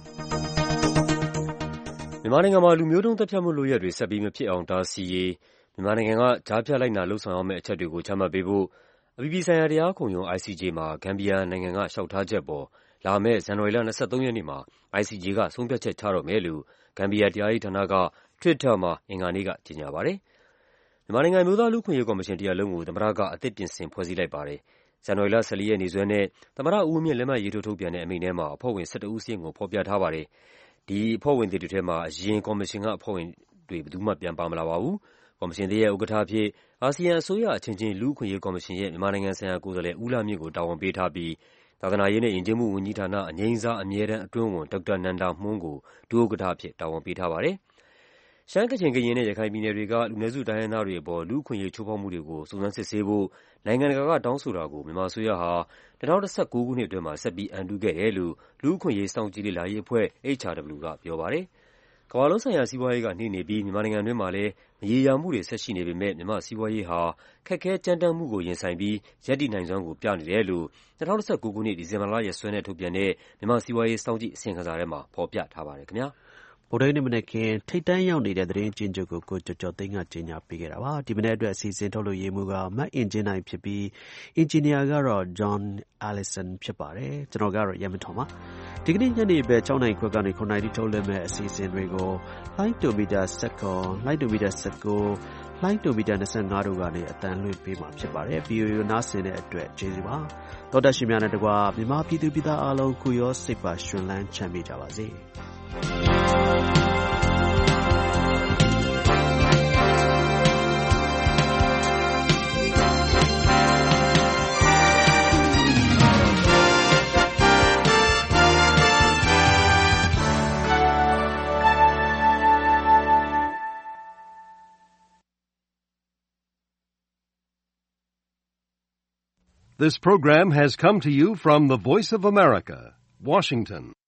မြန်မာနိုင်ငံမှာလူမျိုးတုံးသတ်ဖြတ်မှုလုပ်ရပ်တွေဆက်ပြီးမဖြစ်အောင်တားဆီးရေးမြန်မာနိုင်ငံကကြားဖြတ်လိုက်နာလုပ်ဆောင်ရမယ့်အချက်တွေကိုချမှတ်ပေးဖို့အပြည်ပြည်ဆိုင်ရာတရားခုံရုံး ICJ မှာဂမ်ဘီယာနိုင်ငံကလျှောက်ထားချက်ပေါ်လာမယ့်ဇန်နဝါရီလ 23 ရက်နေ့မှာ ICJ ကဆုံးဖြတ်ချက်ချတော့မယ်လို့ဂမ်ဘီယာတရားရေးဌာနက Twitter မှာအင်္ဂါနေ့ကကြေညာပါတယ်။မြန်မာနိုင်ငံမျိုးသားလူ့အခွင့်အရေးကော်မရှင်တရားလုံးကိုသမ္မတကအသစ်ပြင်ဆင်ဖွဲ့စည်းလိုက်ပါတယ်။ဇန်နဝါရီလ 14 ရက်နေ့စွဲနဲ့သမ္မတဦးဝင်းမြင့်လက်မှတ်ရေးထိုးထုတ်ပြန်တဲ့အမိန့်ထဲမှာအဖွဲ့ဝင် 12 ဦးစာရင်းကိုဖော်ပြထားပါတယ်။ဒီအဖွဲ့ဝင်တွေထဲမှာအရင်ကော်မရှင်ကအဖွဲ့ဝင်တွေဘယ်သူမှပြန်ပါမလာပါဘူး။ကော်မရှင်ရဲ့ဥက္ကဋ္ဌအဖြစ်အာဆီယံအစိုးရအချင်းချင်းလူ့အခွင့်အရေးကော်မရှင်ရဲ့မြန်မာနိုင်ငံဆိုင်ရာကိုယ်စားလှယ်ဦးလှမြင့်ကိုတာဝန်ပေးထားပြီးသာသနာရေးနဲ့ယဉ်ကျေးမှုဝန်ကြီးဌာနအငြိမ်းစားအမြဲတမ်းအတွင်းဝန်ဒေါက်တာနန္ဒာမွန်းကိုဒုဥက္ကဋ္ဌအဖြစ်တာဝန်ပေးထားပါတယ်။ရှမ်းကချင်ကရင်နဲ့ရခိုင်ပြည်နယ်တွေကလူနည်းစုတိုင်းရင်းသားတွေအပေါ်လူ့အခွင့်အရေးချိုးဖောက်မှုတွေကိုစုံစမ်းစစ်ဆေးဖို့နိုင်ငံတကာကတောင်းဆိုတာကိုမြန်မာအစိုးရဟာ2019 ခုနှစ်အတွင်းမှာဆက်ပြီးအန်တုခဲ့တယ်လို့လူ့အခွင့်အရေးစောင့်ကြည့်လေ့လာရေးအဖွဲ့ HRW ကပြောပါတယ်။ကမ္ဘာလုံးဆိုင်ရာစီးပွားရေးကနှေးနေပြီးမြန်မာနိုင်ငံတွင်းမှာလည်းမရေရာမှုတွေဆက်ရှိနေပေမဲ့မြန်မာစီးပွားရေးဟာခက်ခဲကြမ်းတမ်းမှုကိုရင်ဆိုင်ပြီးရပ်တည်နိုင်စွမ်းကိုပြနေတယ်လို့2019 ခုနှစ်ဒီဇင်ဘာလရက်စွဲနဲ့ထုတ်ပြန်တဲ့မြန်မာစီးပွားရေးစောင့်ကြည့်အစီရင်ခံစာထဲမှာဖော်ပြထားပါတယ်ခင်ဗျာ။ဗုဒ္ဓနေ့မနေ့ကထိတ်တန်းရောက်နေတဲ့သတင်းကျဉ်းချုပ်ကိုကိုကျော်ကျော်သိန်းကကြေညာပေးခဲ့တာပါဒီမနေ့အတွက်အစီအစဉ်ထုတ်လို့ရေးမှုကမတ်အင်ဂျင်နိုင်ဖြစ်ပြီးအင်ဂျင်နီယာကတော့ John Allison ဖြစ်ပါတယ်ကျွန်တော်ကတော့ရမထွန်ပါဒီကနေ့ညနေပဲ6နိုင်ခွဲကနေ9နိုင်ထိထုတ်လွှင့်မဲ့အစီအစဉ်တွေကို Light to Meter 7 Light to Meter 19 Light to Meter 25တို့ကနေအတန်းလွှင့်ပေးမှာဖြစ်ပါတယ် VOA နားဆင်တဲ့အတွက်ကျေးဇူးပါတော်တက်ရှင်များနဲ့တကွာမြန်မာပြည်သူပြည်သားအားလုံးခုရောစိတ်ပါရှင်လန်းချမ်းမြေ့ကြပါစေ This program has come to you from the Voice of America, Washington.